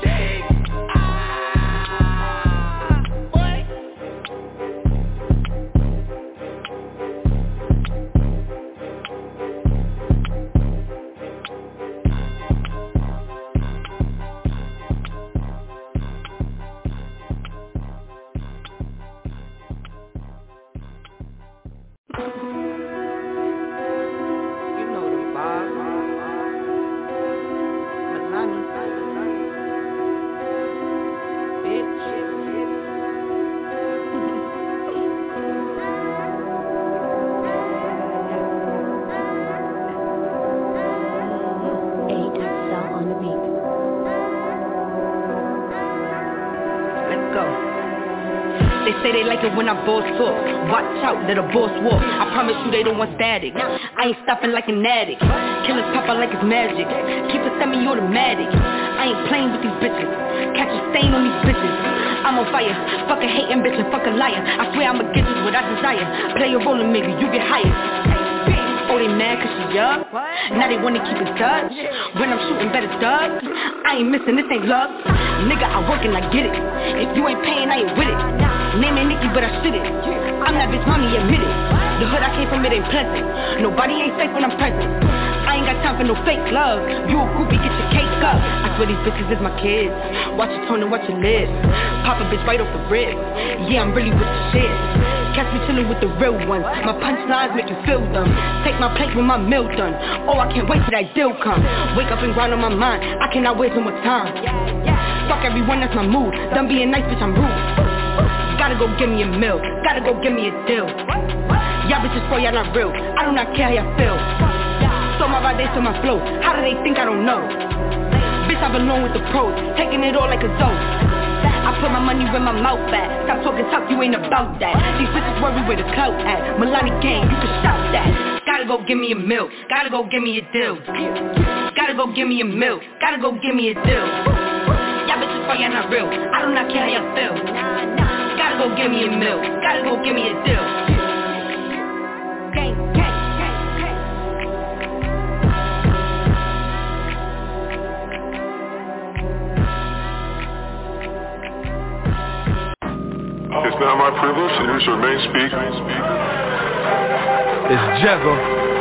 When I boss talk, watch out, let a boss walk. I promise you they don't want static. I ain't stopping like an addict. Killers pop out like it's magic. Keep it semi-automatic. I ain't playing with these bitches. Catch a stain on these bitches. I'm on fire. Fuck a hating bitch and fuck a liar. I swear I'ma get this what I desire. Play a role and maybe you get hired. Oh, they mad cause she young? Now they wanna keep it Dutch. When I'm shooting better dubs. I ain't missing, this ain't love. Nigga, I work and I get it. If you ain't paying, I ain't with it. Name ain't Nicky, but I shit it. I'm that bitch, mommy, admit it. The hood I came from, it ain't pleasant. Nobody ain't safe when I'm present. I ain't got time for no fake love. You a groupie, get your cake up. I swear these bitches is my kids. Watch your tone and watch your lips. Pop a bitch right off the rip. Yeah, I'm really with the shit. Catch me chillin' with the real ones. My punchlines make you feel them. Take my plate with my meal done. Oh, I can't wait till that deal come. Wake up and grind on my mind. I cannot waste no more time. Fuck everyone, that's my mood. Done being nice, bitch, I'm rude. Gotta go give me a meal. Gotta go give me a deal. Y'all bitches for y'all not real. I do not care how y'all feel. So my vibe, they so my flow. How do they think I don't know? Bitch, I belong with the pros. Taking it all like a zone. I put my money where my mouth at. Stop talking tough, you ain't about that. These bitches worry where the clout at. Milani gang, you can shout that. Gotta go give me a meal. Gotta go give me a deal. Gotta go give me a meal. Gotta go give me a deal. Y'all bitches for y'all not real. I do not care how y'all feel. Gotta go give me a meal. Gotta go give me a deal. It's now my privilege to introduce your main speaker. It's Jezza.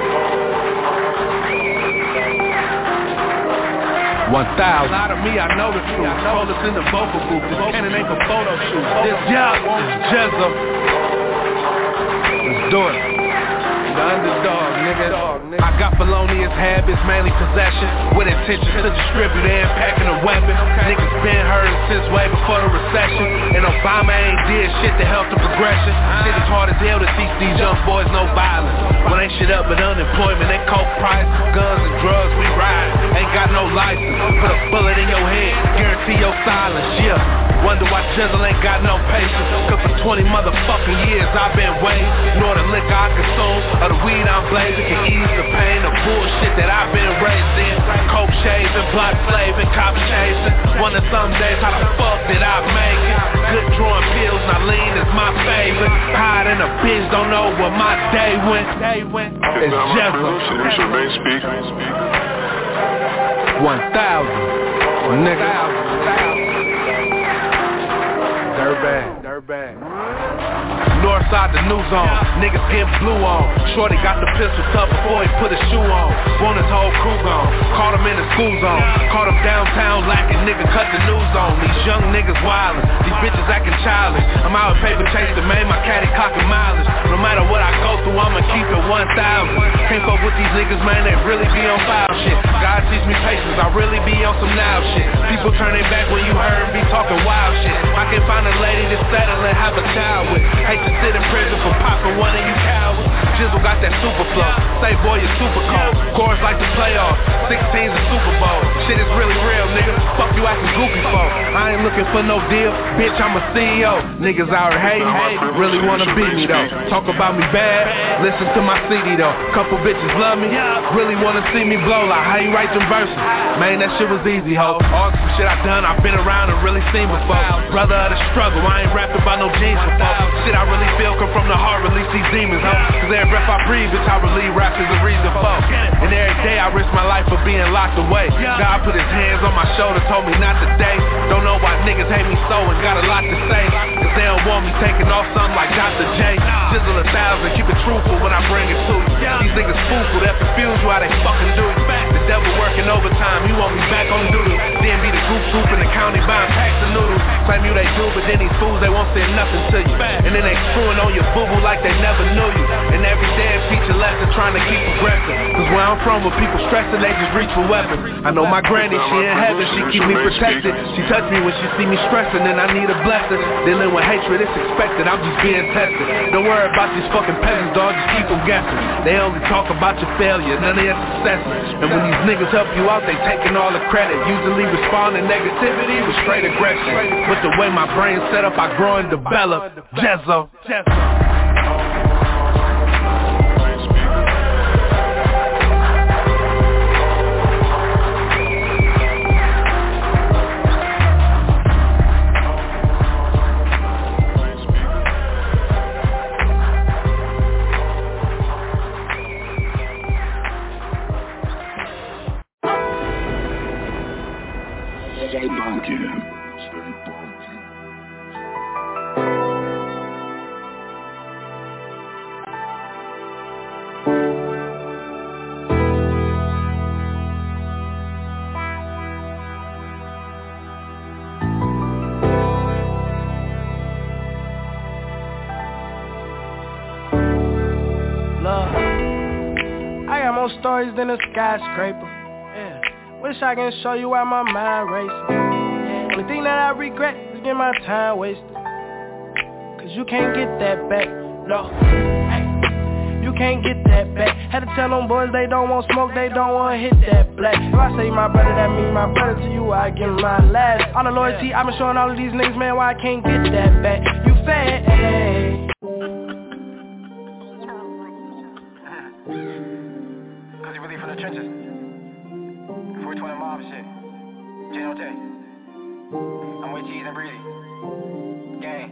1000. A lot of me, I know the truth. Told us in the vocal booth. This cannon ain't for photo shoot. This it's Jezza. Let's do it. The underdog, nigga. I got felonious habits, mainly possession, with intention to distribute and packing a weapon. Niggas been hurting since way before the recession, and Obama ain't did shit to help the progression. Shit is hard as hell to teach these young boys no violence. When ain't shit up but unemployment and coke price, guns and drugs we ride. Ain't got no license, put a bullet in your head, guarantee your silence, yeah. Wonder why Jizzle ain't got no patience, cause for 20 motherfucking years I've been waiting. Nor the liquor I consume, or the weed I'm blazing can ease the pain of bullshit that I've been raised in. Coke shaving, block slaving, cop chasing. Wonder some days how the fuck did I make it? Good drawing pills, now lean is my favorite. Hide in a bitch, don't know where my day went. It's Jizzle. Introduce your main speaker. 1000. Nigga. Dirtbag. Northside the new zone, niggas getting blue on. Shorty got the pistol tucked before he put his shoe on. Want his whole crew gone, caught him in the school zone. Caught him downtown lacking, nigga cut the news on. These young niggas wildin', these bitches acting childish. I'm out with paper chase to make my caddy clockin' mileage. No matter what I go through, I'ma keep it 1,000. Can't fuck with these niggas, man, they really be on foul shit. God teach me patience, I really be on some now shit. People turn their back when you heard me talking wild shit. I can find a lady to settle and have a child with. Hate to sit in prison for popping one of you cowards. Jizzle got that super flow. Say boy, you're super cold. Chorus like the playoffs. 16's a Super Bowl. Shit is really real, nigga. Fuck you acting goofy for. I ain't looking for no deal. Bitch, I'm a CEO. Niggas out here hating. Really wanna beat me though. Talk about me bad. Listen to my CD though. Couple bitches love me. Really wanna see me blow. Like how you write them verses. Man, that shit was easy, ho. All some shit I done, I've been around and really seen before. Brother of the struggle, I ain't rapping about no jeans before. Shit I really feel come from the heart, release these demons, ho. Cause every breath I breathe, bitch, I believe rap is a reason for. And every day I risk my life for being locked away. God put his hands on my shoulder, told me not today. Don't know why niggas hate me so and got a lot to say. Cause they don't want me taking off something like Dr. J. Jizzle 1,000, keep it truthful when I bring it to you. These niggas foolful, that confuse you how they fucking do it. The devil working overtime, he want me back on duty. Then be the group in the county buying packs of noodles. Claim you they do, but then these fools they won't say nothing to you. And then they screwing on your boo-boo like they never knew you. And every day I teach a lesson trying to keep progressing. Cause where I'm from, when people stressing, they just reach for weapons. I know my granny, she in heaven, she keep me protected. She touch me when she see me stressing, and I need a blessing. Dealing with hatred, it's expected, I'm just being tested. Don't worry about these fucking peasants, dog, just keep them guessing. They only talk about your failure, none of your successes. And when these niggas help you out, they taking all the credit. Usually respond to negativity with straight aggression. But the way my brain's set up, I grow and develop. Jezzo. more stories than a skyscraper. Yeah. Wish I can show you why my mind racing. Yeah. Only thing that I regret is getting my time wasted. Cause you can't get that back, no. You can't get that back. Had to tell them boys they don't want smoke, they don't want to hit that black. If I say my brother, that mean my brother. To you, I give my last. All the loyalty I've been showing all of these niggas, man, why I can't get that back. You fat, ayy. Cause you really from the trenches. 420 mob shit. J.O.J. I'm with Cheese and Breezy. Gang.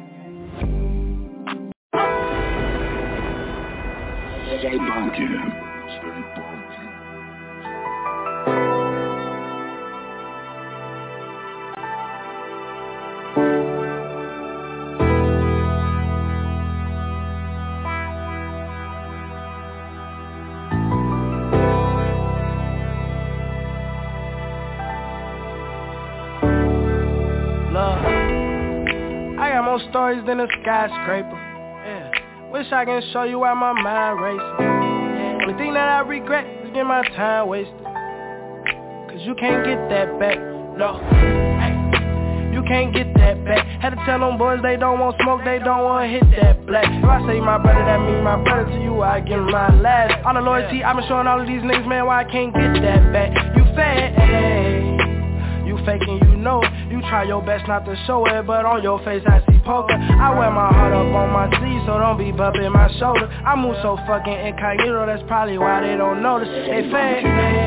Stay bunky. Love, I got more stories than a skyscraper. Wish I can show you why my mind racing. Only thing that I regret is getting my time wasted. Cause you can't get that back, no. You can't get that back. Had to tell them boys they don't want smoke, they don't want to hit that black. If I say my brother, that mean my brother. To you, I give my last. All the loyalty I've been showing all of these niggas, man, why I can't get that back. You fat, ayy. You faking, you know it. You try your best not to show it, but on your face I see poker. I wear my heart up on my sleeve, so don't be bumping my shoulder. I move so fucking incognito, that's probably why they don't notice. They fake,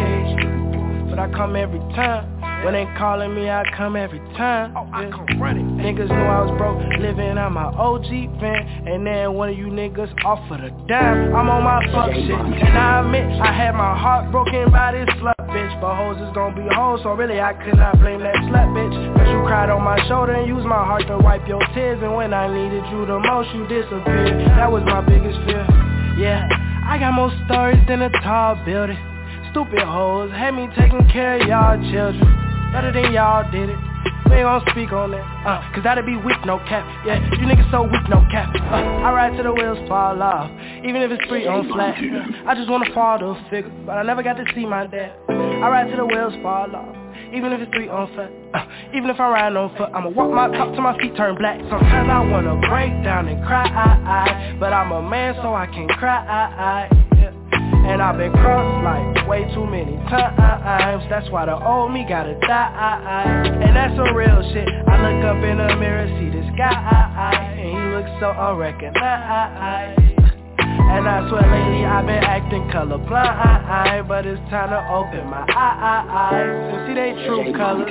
but I come every time. When they calling me, I come every time. Oh, I come running. Niggas knew I was broke, living on my OG van. And then one of you niggas offered a dime. I'm on my fuck shit, and I admit I had my heart broken by this slut bitch. But hoes is gonna be hoes, so really I could not blame that slut bitch. Cause you cried on my shoulder and used my heart to wipe your tears. And when I needed you the most, you disappeared. That was my biggest fear. Yeah, I got more stories than a tall building. Stupid hoes had me taking care of y'all children. Better than y'all did it. We ain't gon' speak on that, cause that'd be weak, no cap. Yeah, you niggas so weak, no cap. I ride till the wheels fall off, even if it's 3 on flat. I just wanna fall to a figure, but I never got to see my dad. I ride till the wheels fall off, even if it's 3 on flat. Even if I'm riding on foot, I'ma walk my talk till my feet turn black. Sometimes I wanna break down and cry, but I'm a man, so I can't cry. And I've been crossed like way too many times. That's why the old me gotta die. And that's some real shit. I look up in the mirror, see this guy, and he looks so unrecognized. And I swear lately I've been acting colorblind, but it's time to open my eyes and see they true colors.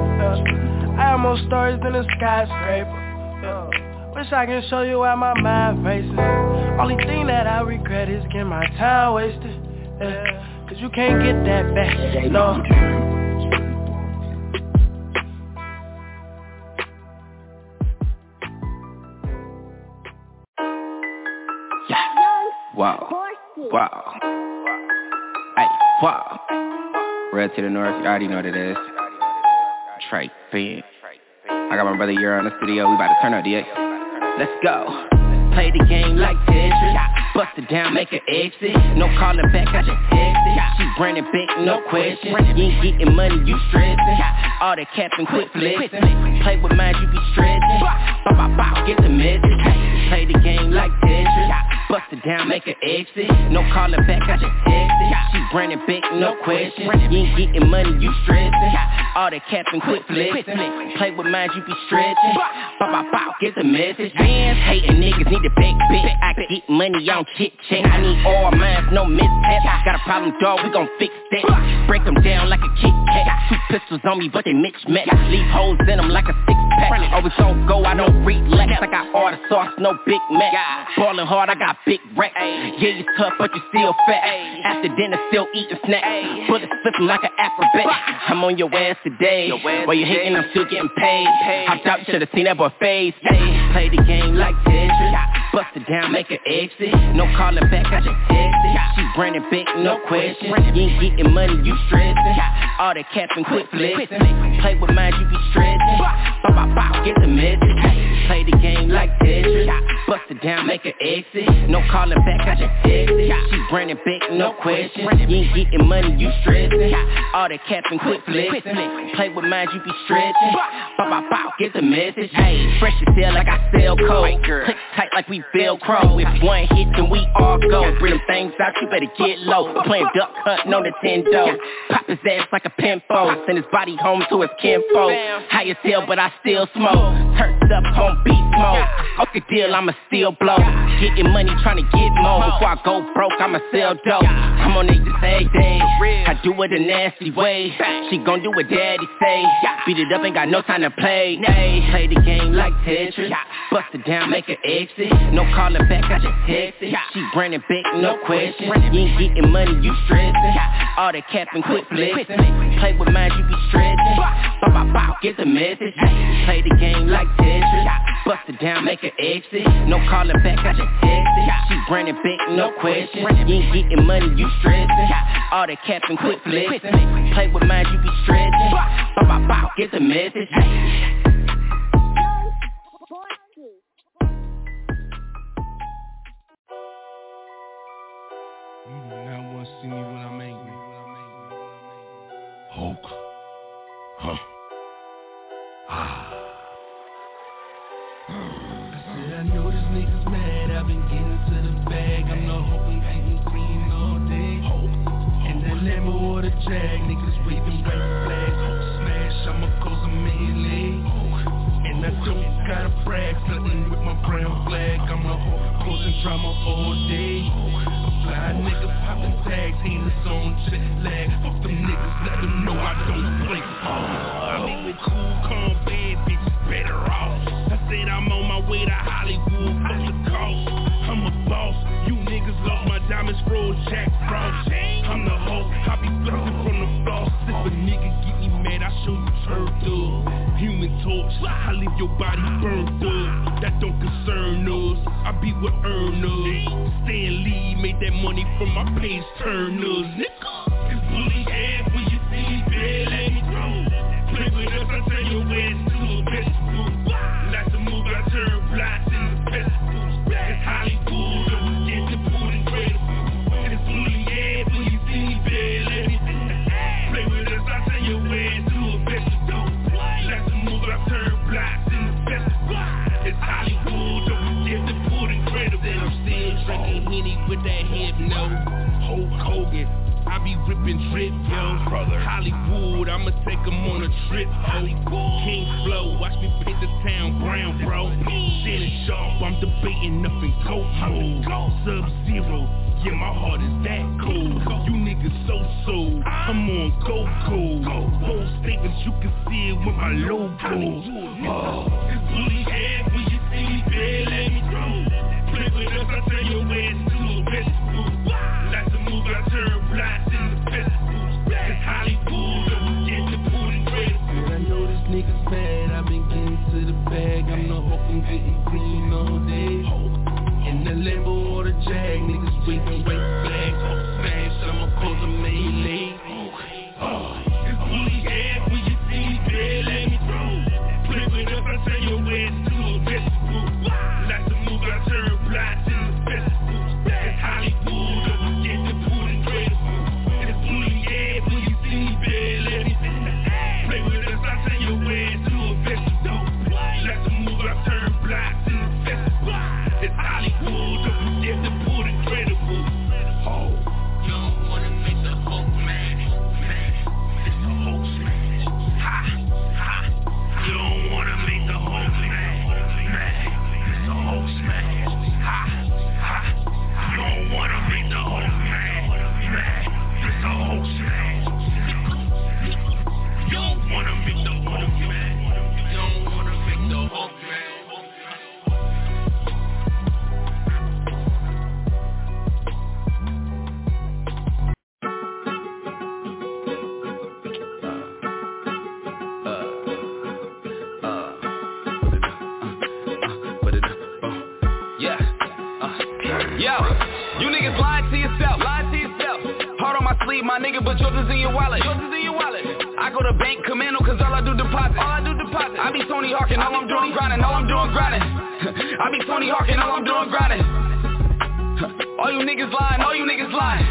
I have more stories than a skyscraper. Wish I can show you why my mind racing. Only thing that I regret is getting my time wasted. Cause you can't get that back, no. Wow. Hey, wow. Red to the north, you already know what it is. Trey Finn. I got my brother Euro in the studio, we about to turn up DX. Let's go. Play the game like Tetris. Bust it down, make an exit. No calling back, I just texted. She running back, no question. You ain't getting money, you stressing. All that capping, quit flexing. Play with mine, you be stressing. Bow, bow, bow, get the message. Play the game like Tetris. Bust it down, make an exit. No calling back, I just texted. She running back, no question. You ain't getting money, you stressing. All that capping, quit flexing. Play with mine, you be stretching. Bow, bow, bow, get the message. Fans hating niggas need a big bitch. I can get money on chit chat. I need all minds, no mishaps. Got a problem, dog, we gon' fix that. Break them down like a Kit Kat. 2 pistols on me, but they mismatch. Leave holes in them like a 6-pack. Always on go, I don't relax. I got all the sauce, no Big Mac. Ballin' hard, I got big racks. Yeah, you tough, but you still fat. After dinner, still eating snacks. Bullets flipping like an acrobat. I'm on your ass today. While you hating, I'm still getting paid. Hopped out, you should've seen that boy face. Play the game like Tetris. Bust it down, make an exit. No calling back, I just texted. She running back, no question. You ain't getting money, you stressing. All that capping, quit flexing. Play with mine, you be stretching. Bow, bow, bow, get the message. Play the game like Tetris. Bust it down, make an exit. No calling back, I just texted. She Brandon Beck, no question. You ain't getting money, you stressing. All that capping, quit flexing. Play with mine, you be stretching. Bow, bow, bow, get the message. Hey, fresh as hell like I sell cold. Click tight like we Velcro. If one hit, then we all go. Bring them things out, you better get low. Playing duck hunting on Nintendo. Pop his ass like a pinfall. Send his body home to his kinfolk. High as hell, but I still smoke. Turned up on beat mode. Off the deal, I'ma still blow. Getting money, trying to get more. Before I go broke, I'ma sell dope. I'm on it just every day. I do it a nasty way. She gon' do what daddy say. Beat it up, ain't got no time to play. Play the game like Tetris. Bust it down, make an exit. No calling back, I just text it. She Brandon Beck, no question. You ain't getting money, you stressing. All that capping, quit flexing. Play with mine, you be stretching. Bow, bow, bow, get the message. Play the game like Tetris. Bust it down, make an exit. No calling back, I just text it. She Brandon Beck, no question. You ain't getting money, you stressing. All that capping, quit flexing. Play with mine, you be stretching. Bow, bow, bow, get the message. See me when I'm angry. Hulk. Huh. I said I know this nigga's mad. I've been getting to the bag. I'm the Hulk, I'm getting green all day. Hulk. And that Lambo or the Jag, niggas waving white flags. Hulk smash, I'ma cause a melee. And I don't gotta brag, nothing with my brown flag. I'm the Hulk, causing drama all day. Fly nigga poppin' tags, he in his own jet lag. Fuck them niggas, let them know I don't play. I mean with cool, calm, bad bitches better off. I said I'm on my way to Hollywood, fuck the cost. I'm a boss, you niggas lost my diamonds, froze Jack Frost. I'm the Hulk, I be flexing from the floss. If a nigga get me mad, I show you turned up. Human torch, I leave your body burned up. That don't concern us, I be with earners. Stan Lee made that money from my page turners. Nigga, it's bully ass when you see me bad, let me through. Play with us, I turn your ass to a vegetable. Like to move, I turn blocks in the festivals. It's Hollywood, I was get the food incredible. It's bully ass when you see me bad, let me through. Play with us, I turn your ass to a vegetable. Like to move, I turn blocks in the festivals. It's Hollywood, I was get the food incredible. Then I'm still drinking Henny with that hypno. Hulk Hogan, I be ripping drip, yo. Hollywood, I'ma take them on a trip, ho. King Flow, watch me paint the town brown, bro. Shannon Sharp, I'm debating up in GOAT mode. Sub-Zero, yeah, my heart is that cold. You niggas so, I'm on go-go. Bold statements, you can see it with my logo. It's bully ass when you see me bad, let me through. Play with us, I turn your ass to a vegetable. Like to move, I turn blocks in the festivals. It's Hollywood, I was get the food incredible. I know this nigga's mad, I've been getting to the bag. I'm the Hulk, I'm getting green all day. In the Lambo or the Jag, niggas waving white flags. Hulk smash, I'ma cause a melee. It's bully ass when you see me bad, let me through. Play with us, I turn your ass to a vegetable. Like to move, I turn blocks in the festivals. It's Hollywood, I was get the food incredible. It's bully ass when you see me bad, let me through. Play with us, I turn your ass to a vegetable. Like to move, I turn blocks in the festivals. It's Hollywood, I was get the food incredible. Oh, you don't wanna make the Hulk mad. It's the Hulk smash. Ha, ha. You don't wanna make the Hulk mad. It's the Hulk smash. Ha, ha. You don't wanna make the Hulk mad. It's the Hulk smash. You don't wanna make the Hulk mad. You don't wanna make the Hulk mad. You niggas lied to yourself. Heart on my sleeve, my nigga, but yours is in your wallet. I go to bank commando cause all I do deposit. I be Tony Hawkin', all I'm doing grinding. I be Tony Hawkin', all I'm doing grinding. All you niggas lying, all you niggas lying.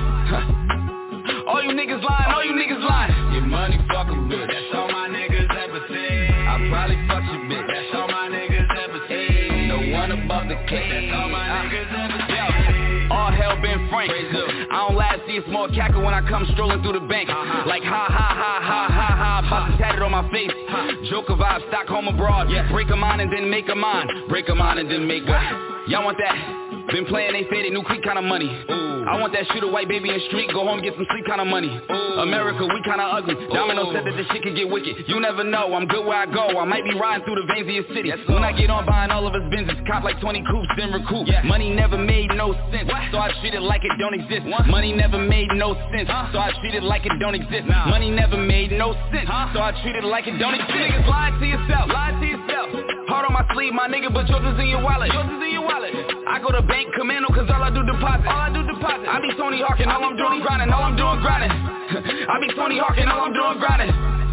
All you niggas lying, all you niggas lying. Your money fucking bitch, that's all my niggas ever say. I probably fuck your bitch, that's all my niggas ever say. No one above the clique, that's all my niggas ever say. All hell been frank. I don't lie, see a small cackle when I come strolling through the bank. Like ha ha ha ha ha ha, box tatted on my face. Joker vibe, Stockholm abroad. Break a mind and then make a mind. Break a mind and then make a. Y'all want that? Been playing, they say they new clique kind of money. I want that shoot a white baby in the street, go home get some sleep kind of money. America, we kind of ugly. Domino said that this shit can get wicked. You never know, I'm good where I go. I might be riding through the veins of your city. When I get on buying all of us Benzes, cop like 20 coupes, then recoup. Money never made no sense, so I treat it like it don't exist. Money never made no sense, so I treat it like it don't exist. Money never made no sense, so I treat it like it don't exist. Niggas lie to yourself, lie to yourself. Heart on my sleeve, my nigga, but yours is in your wallet. Yours is in your wallet. I go to bank commando, cause all I do deposit. All I do deposit. I be Tony Hawkin', all I'm doing grinding, all I'm doing grinding. I be Tony Hawkin', all I'm doing grinding.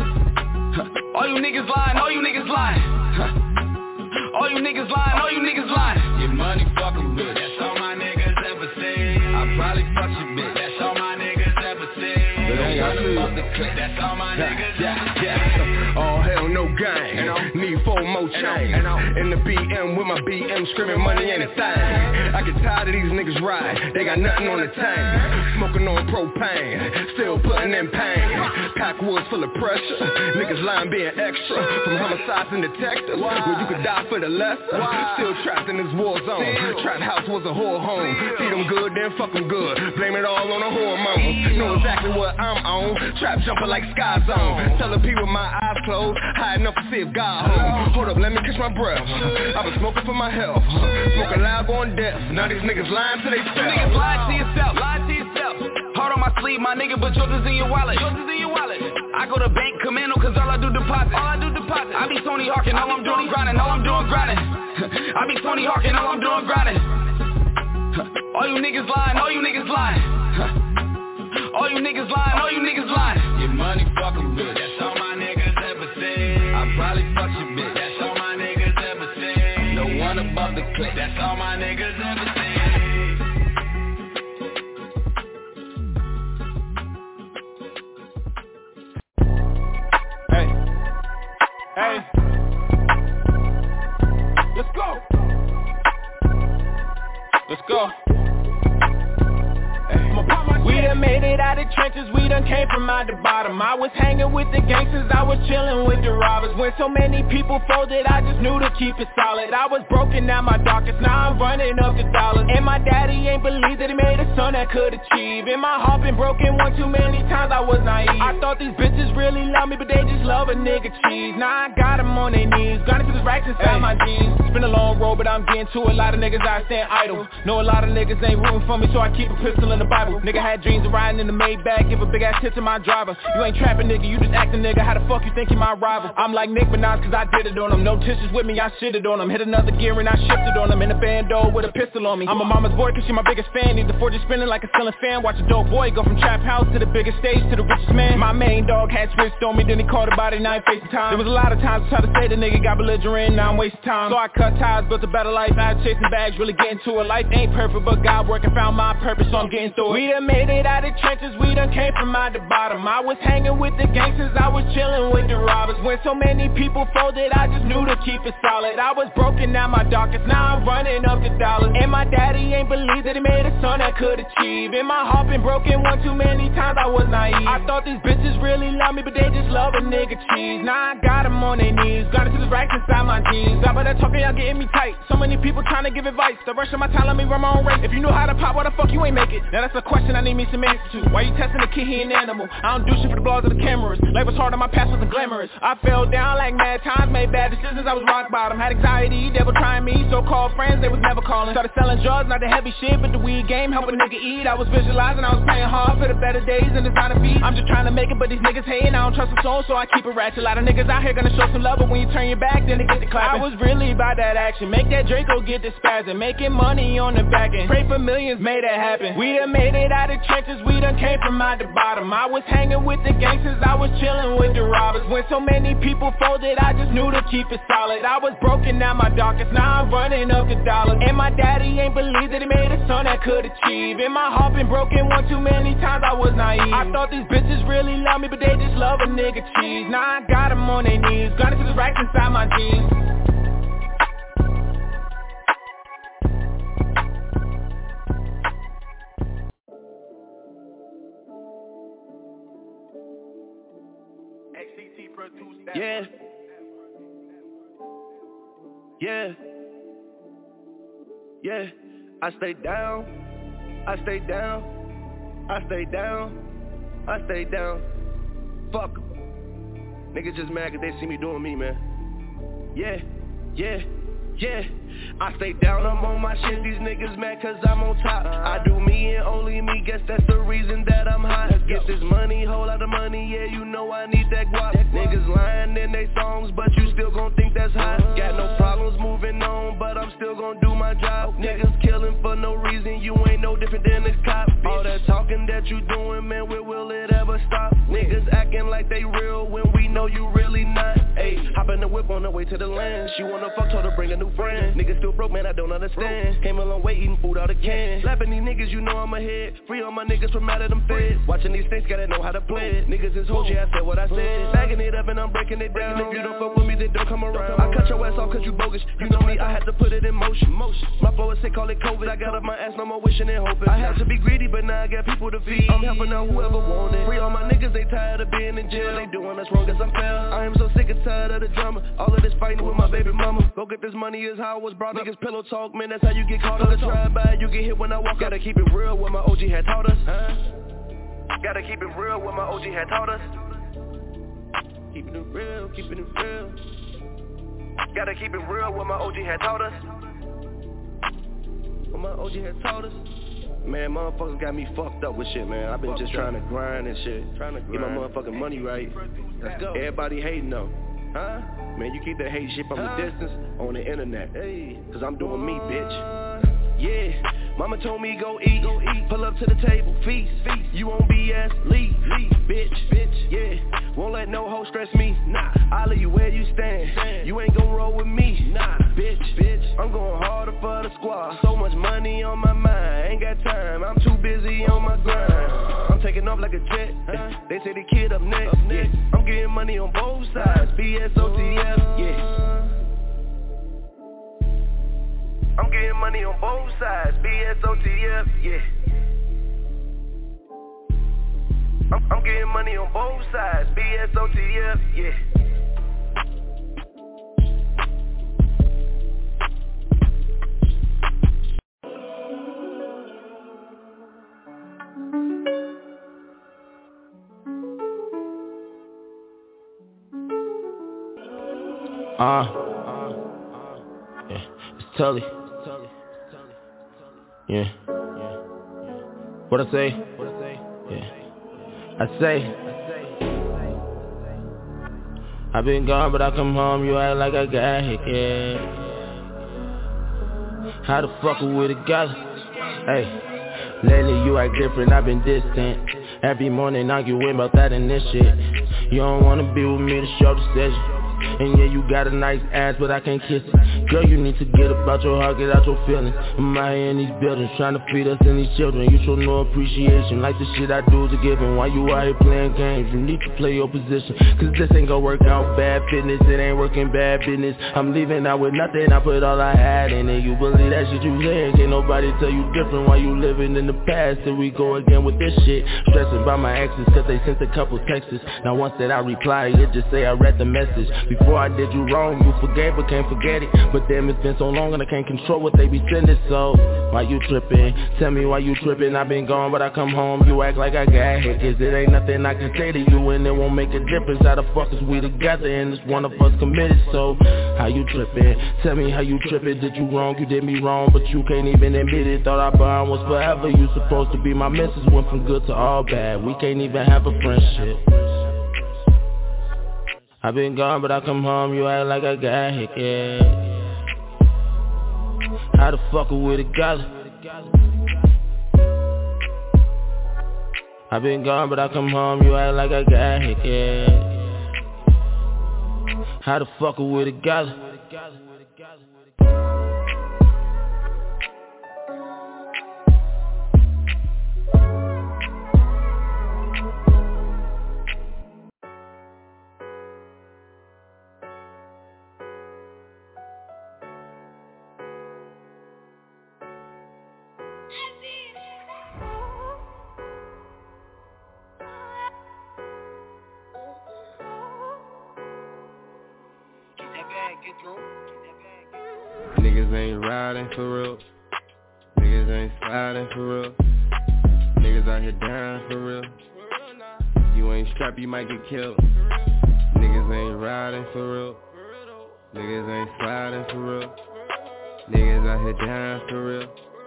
All you niggas lying, all you niggas lying. All you niggas lying, all you niggas lying. Your money fucking bitch, that's all my niggas ever say. I probably fuck your bitch, that's all my niggas ever say. That's all my niggas. All hell no gang, need 4 more chains. In the BM with my BM screaming money ain't a thing. I get tired of these niggas ride, they got nothing on the tank. Smoking on propane, still putting in pain. Backwoods full of pressure, niggas lying being extra. From homicides and detectives, where you could die for the lesser. Still trapped in this war zone, trap house was a whore home. Feed them good, then fuck them good, blame it all on the hormones. Know exactly what I'm on, trap jumping like Sky Zone. Tell the people my eyes closed, high enough to see if God home. Hold up, let me catch my breath, I've been smoking for my health. Smoking loud, going deaf, now these niggas lying to they self. Niggas lie to yourself, lie to yourself. Heart on my sleeve, my nigga, but yours is in your wallet. Yours is in your wallet. I go to bank commando, cause all I do deposit. All I do deposit. I be Tony Hawkin', all I'm doing grinding, all I'm doing grinding. I be Tony Hawkin', all I'm doing grinding. All you niggas lying, all you niggas lying. All you niggas lying, all you niggas lying. Your money fucking bitch, that's all my niggas ever say. I probably fuck your bitch, that's all my niggas ever say. No one above the clique, that's all my niggas ever say. Hey, let's go. Let's go. We done made it out of trenches, we done came from out the bottom. I was hanging with the gangsters, I was chilling with the robbers. When so many people folded, I just knew to keep it solid. I was broken at my darkest, now I'm running up the dollars. And my daddy ain't believe that he made a son that could achieve. And my heart been broken one too many times, I was naive. I thought these bitches really love me, but they just love a nigga cheese. Now I got them on their knees, grinding for this racks inside my jeans. It's been a long road, but I'm getting to a lot of niggas I stand idle. Know a lot of niggas ain't rooting for me, so I keep a pistol in the Bible. Nigga had dreams of riding in the Maybach, give a big ass tip to my driver. You ain't trapping nigga, you just acting nigga, how the fuck you think you my rival? I'm like Nick Minaj cause I did it on him, no tissues with me, I shitted on him. Hit another gear and I shifted on him, in a bando with a pistol on me. I'm a mama's boy cause she my biggest fan, need the 40 spinning like a ceiling fan. Watch a dope boy go from trap house to the biggest stage to the richest man. My main dog had switched on me, then he called about it, now he facing time. There was a lot of times I tried to say the nigga got belligerent, now I'm wasting time. So I cut ties, built a better life, I was chasing bags, really getting to it. Life ain't perfect, but God working, found my purpose, so I'm getting through it. We done made it out of trenches, we done came from out the bottom. I was hanging with the gangsters, I was chilling with the robbers. When so many people folded, I just knew to keep it solid. I was broken at my darkest, now I'm running up the dollars. And my daddy ain't believe that he made a son that could achieve. And my heart been broken one too many times, I was naive. I thought these bitches really love me, but they just love a nigga cheese. Now I got them on their knees, grinding to this racks inside my jeans. Stop by that talking, y'all getting me tight. So many people trying to give advice, the rush of my time, let me run my own race. If you knew how to pop, why the fuck you ain't make it? Now that's a question I need me some answers to. Why you testing the kid, he an animal? I don't do shit for the blogs of the cameras. Life was hard and my past wasn't glamorous. I fell down like mad times, made bad decisions, I was rock bottom. Had anxiety, devil trying me, so-called friends, they was never calling. Started selling drugs, not the heavy shit, but the weed game, help a nigga eat. I was visualizing, I was praying hard for the better days and designer feet. I'm just trying to make it, but these niggas hating, I don't trust a soul, so I keep it ratchet. A lot of niggas out here gonna show some love, but when you turn your back, then they get the clapping. I was really about that action, make that Draco get the spazzing, making money on the back end. Pray for millions, made that happen. We done made it out of trenches, we done done came from out the bottom. I was hanging with the gangsters, I was chilling with the robbers. When so many people folded, I just knew to keep it solid. I was broken at my darkest, now I'm running up the dollars. And my daddy ain't believe that he made a son that could achieve. And my heart been broken one too many times, I was naive. I thought these bitches really love me, but they just love a nigga cheese. Now I got them on their knees, grinding to the racks inside my jeans. Yeah. Yeah. Yeah. I stay down. I stay down. I stay down. I stay down. Fuck 'em. Niggas just mad 'cause they see me doing me, man. Yeah. Yeah. Yeah, I stay down, I'm on my shit, these niggas mad 'cause I'm on top. I do me and only me, guess that's the reason that I'm hot. Get this money, whole lot of money, yeah, you know I need that guap. Niggas lying in they songs, but you still gon' think that's hot. Got no problems moving on, but I'm still gon' do my job. Niggas killing for no reason, you ain't no different than a cop. All that talking that you doing, man, where will it ever stop? Niggas acting like they real when we know you really not. Ayy, hop in the whip on the way to the land. She wanna fuck, told her bring a new friend. Niggas still broke, man, I don't understand. Came a long way eating food out of can. Slapping these niggas, you know I'm ahead. Free all my niggas from out of them feds. Watching these things, gotta know how to play it. Niggas is hoes, yeah, I said what I said. Bagging it up and I'm breaking it down. If you don't fuck with me, then don't come around. I cut your ass off 'cause you bogus. You know me, I had to put it in motion. My flow is sick, call it COVID. I got up my ass, no more wishing and hoping. I had to be greedy, but now I got people to feed. I'm helping out whoever want it. Free all my niggas, they tired of being in jail. They doing us wrong 'cause I'm fair. I am so sick and tired of the drama. All of this fighting with my baby mama. Go get this money is how I was brought up. Niggas pillow talk, man, that's how you get caught up. Drive-by, you get hit when I walk. Gotta keep it real, what my OG had taught us. Gotta keep it real, what my OG had taught us. Keeping it real, keeping it real. Gotta keep it real, what my OG had taught us. What my OG had taught us. Man, motherfuckers got me fucked up with shit, man. I've been just trying to grind and shit. Trying to get my motherfucking money right. Let's go. Everybody hating though. Huh? Man, you keep that hate shit from the distance on the internet. Hey, 'cause I'm doing me, bitch. Yeah, mama told me go eat. Pull up to the table, feast. You won't BS, leave, bitch. Yeah, won't let no hoe stress me. Nah, I'll leave you where you stand. You ain't gon' roll with me. Nah, bitch. I'm going harder for the squad. So much money on my mind, ain't got time. I'm too busy on my grind. I'm taking off like a jet. They say the kid up next. Yeah, I'm getting money on both sides. BSOTF. Yeah. I'm getting money on both sides, BSOTF, yeah. I'm getting money on both sides, BSOTF, yeah. Yeah, it's Tully. Yeah. What I say? Yeah. I say I've been gone, but I come home, you act like I got hit, yeah. How the fuck are we together? Hey, lately you act different, I've been distant. Every morning arguing about that and this shit. You don't wanna be with me to show decision. And yeah, you got a nice ass, but I can't kiss it. Girl, you need to get about your heart, get out your feelings. I'm out here in these buildings, trying to feed us and these children. You show no appreciation, like the shit I do is a given. Why you out here playing games? You need to play your position. 'Cause this ain't gonna work out, bad fitness, it ain't working bad business. I'm leaving out with nothing, I put all I had in it. You believe that shit you saying, can't nobody tell you different. Why you living in the past, here we go again with this shit. Stressing by my exes, 'cause they sent a couple texts. Now once that I reply, it just say I read the message. Before I did you wrong, you forgave but can't forget it. But damn, it's been so long and I can't control what they be sending. So, why you tripping? Tell me why you tripping. I've been gone but I come home, you act like I got hit. 'Cause it ain't nothing I can say to you and it won't make a difference. How the fuck is we together and it's one of us committed? So, how you tripping? Tell me how you tripping. Did you wrong? You did me wrong but you can't even admit it. Thought our bond was forever. You supposed to be my missus. Went from good to all bad. We can't even have a friendship. I've been gone, but I come home, you act like I got hit, yeah. How the fuck are we together? I been gone, but I come home, you act like I got hit, yeah. How the fuck are we together? Niggas ain't riding for real. Niggas ain't sliding for real. Niggas out here dying for real. You ain't strapped, you might get killed. Niggas ain't riding for real. Niggas ain't sliding for real. Niggas out here dying for real.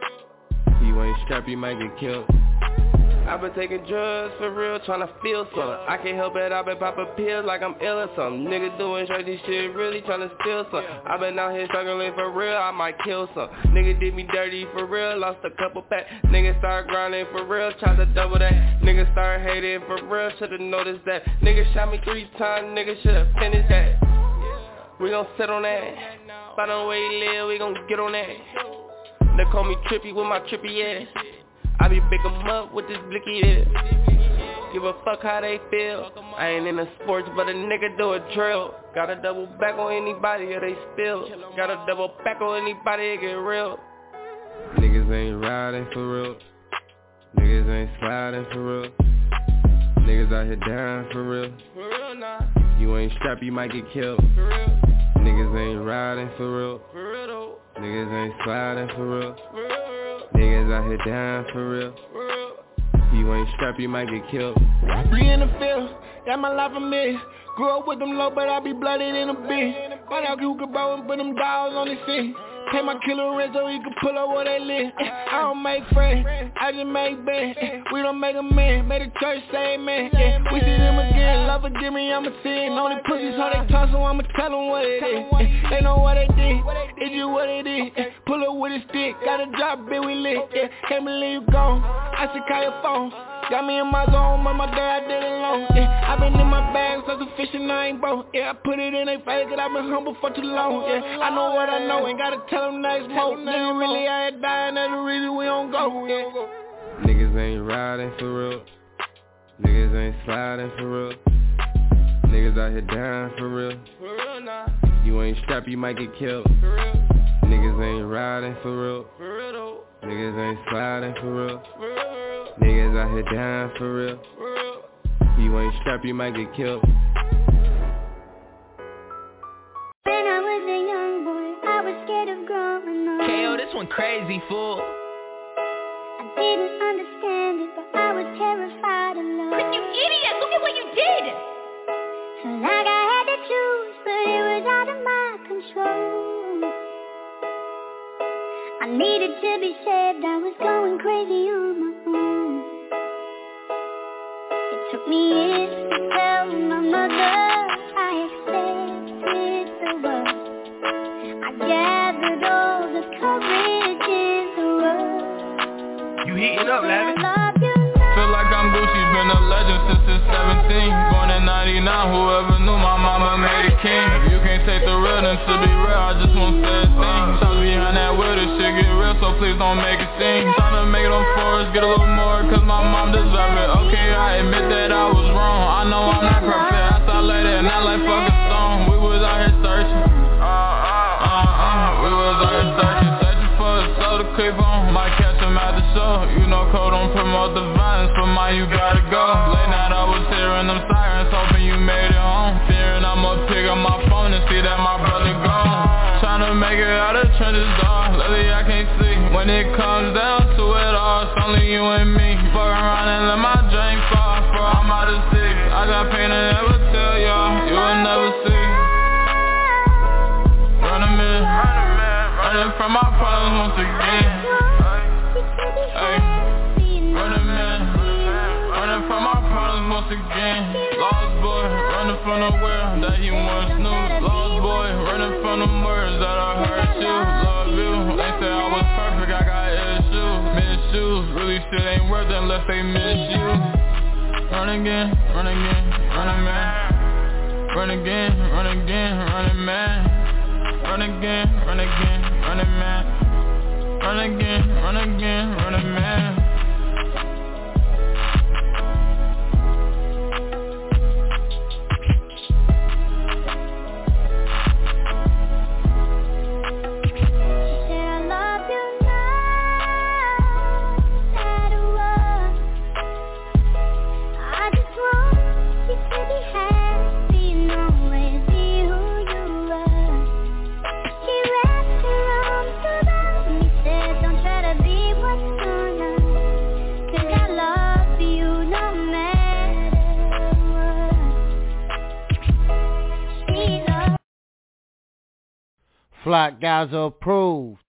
You ain't strapped, you might get killed. I've been taking drugs for real, tryna feel something. I can't help it, I've been popping pills like I'm ill or something. Nigga doing crazy shit, really tryna steal some. I've been out here struggling for real, I might kill some. Nigga did me dirty for real, lost a couple packs. Nigga start grinding for real, tried to double that. Nigga start hating for real, should've noticed that. Nigga shot me 3 times, nigga should've finished that. We gon' sit on that. By the way he live, we gon' get on that. They call me trippy with my trippy ass. I be big 'em up with this blicky ass. Give a fuck how they feel. I ain't in the sports, but a nigga do a drill. Gotta double back on anybody or they spill. Gotta double back on anybody, it get real. Niggas ain't riding for real. Niggas ain't sliding for real. Niggas out here dying for real. You ain't strapped, you might get killed. Niggas ain't riding for real. Niggas ain't sliding for real. Niggas out here dying for real. You ain't strapped, you might get killed. We in the field, got my life a million. Grew up with them low, but I be blooded in a bit. Find out who could bow and put them dogs on the scene. Take my killer red so he can pull up where they live. I don't make friends, I just make bands. We don't make a man, make the church say amen. We see them again, love forgive me, I'ma sin. Only pussies how they talk, so I'ma tell them what it is. They know what they did, it's just what it is. Pull up with a stick, got a drop, bitch, we lit. Can't believe you gone, I should call your phone. Got me in my zone, but my dad did it alone. I been in my bag, so sufficient, I ain't broke. I put it in their face, cause I been humble for too long. I know what I know, ain't gotta tell them next smoke. Nigga really out here dying, that's the reason we don't go. Niggas ain't riding for real. Niggas ain't sliding for real. Niggas out here dying for real. You ain't strapped, you might get killed. Niggas ain't riding for real. Niggas ain't sliding for real. Niggas out here dying for real. You ain't strapped, you might get killed. When I was a young boy, I was scared of growing up. KO, this one crazy, fool. I didn't understand it, but I was terrified of love. But you idiot, look at what you did! Felt like I had to choose, but it was out of my control. I needed to be saved, I was going crazy on my own. It took me years to tell my mother I accepted the world. I gathered all the courage in the world. You heating up, Lavin? Feel like I'm Gucci, been a legend since it's 17. Born in 99, whoever knew my mama made a king. If you can't take the real, then to be real, I just won't say a thing. Stop behind that wheel, this shit get real, so please don't make a scene. Tryna make them forest, get a little more, cause my mom deserve it. Okay, I admit that I was wrong, I know I'm not perfect. I saw later, not like fucking stone. We was out here searching. We was out here searching for a soul to creep on. Might catch him at the show. You know code don't promote the violence, for mine you gotta go. Late night I was hearing them sirens, hoping you made it home. Fearing I'ma pick up my phone and see that my brother gone. Tryna make it out of trenches, dawg. Lately I can't see. When it comes down to it all, it's only you and me. Fuck around and let my drink fall, for I'm out of sick. I got pain to never tell y'all, you will never see. Running from my problems once again. Ay, running from my problems once again. Lost boy, running from the world that he once knew. Lost boy, running from the words that I hurt you. Love you, they say I was perfect, I got issues. Miss shoes, really shit ain't worth it unless they miss you. again, running man. Run again, running man. Run again, running man. Run again, running man. Flock guys are approved.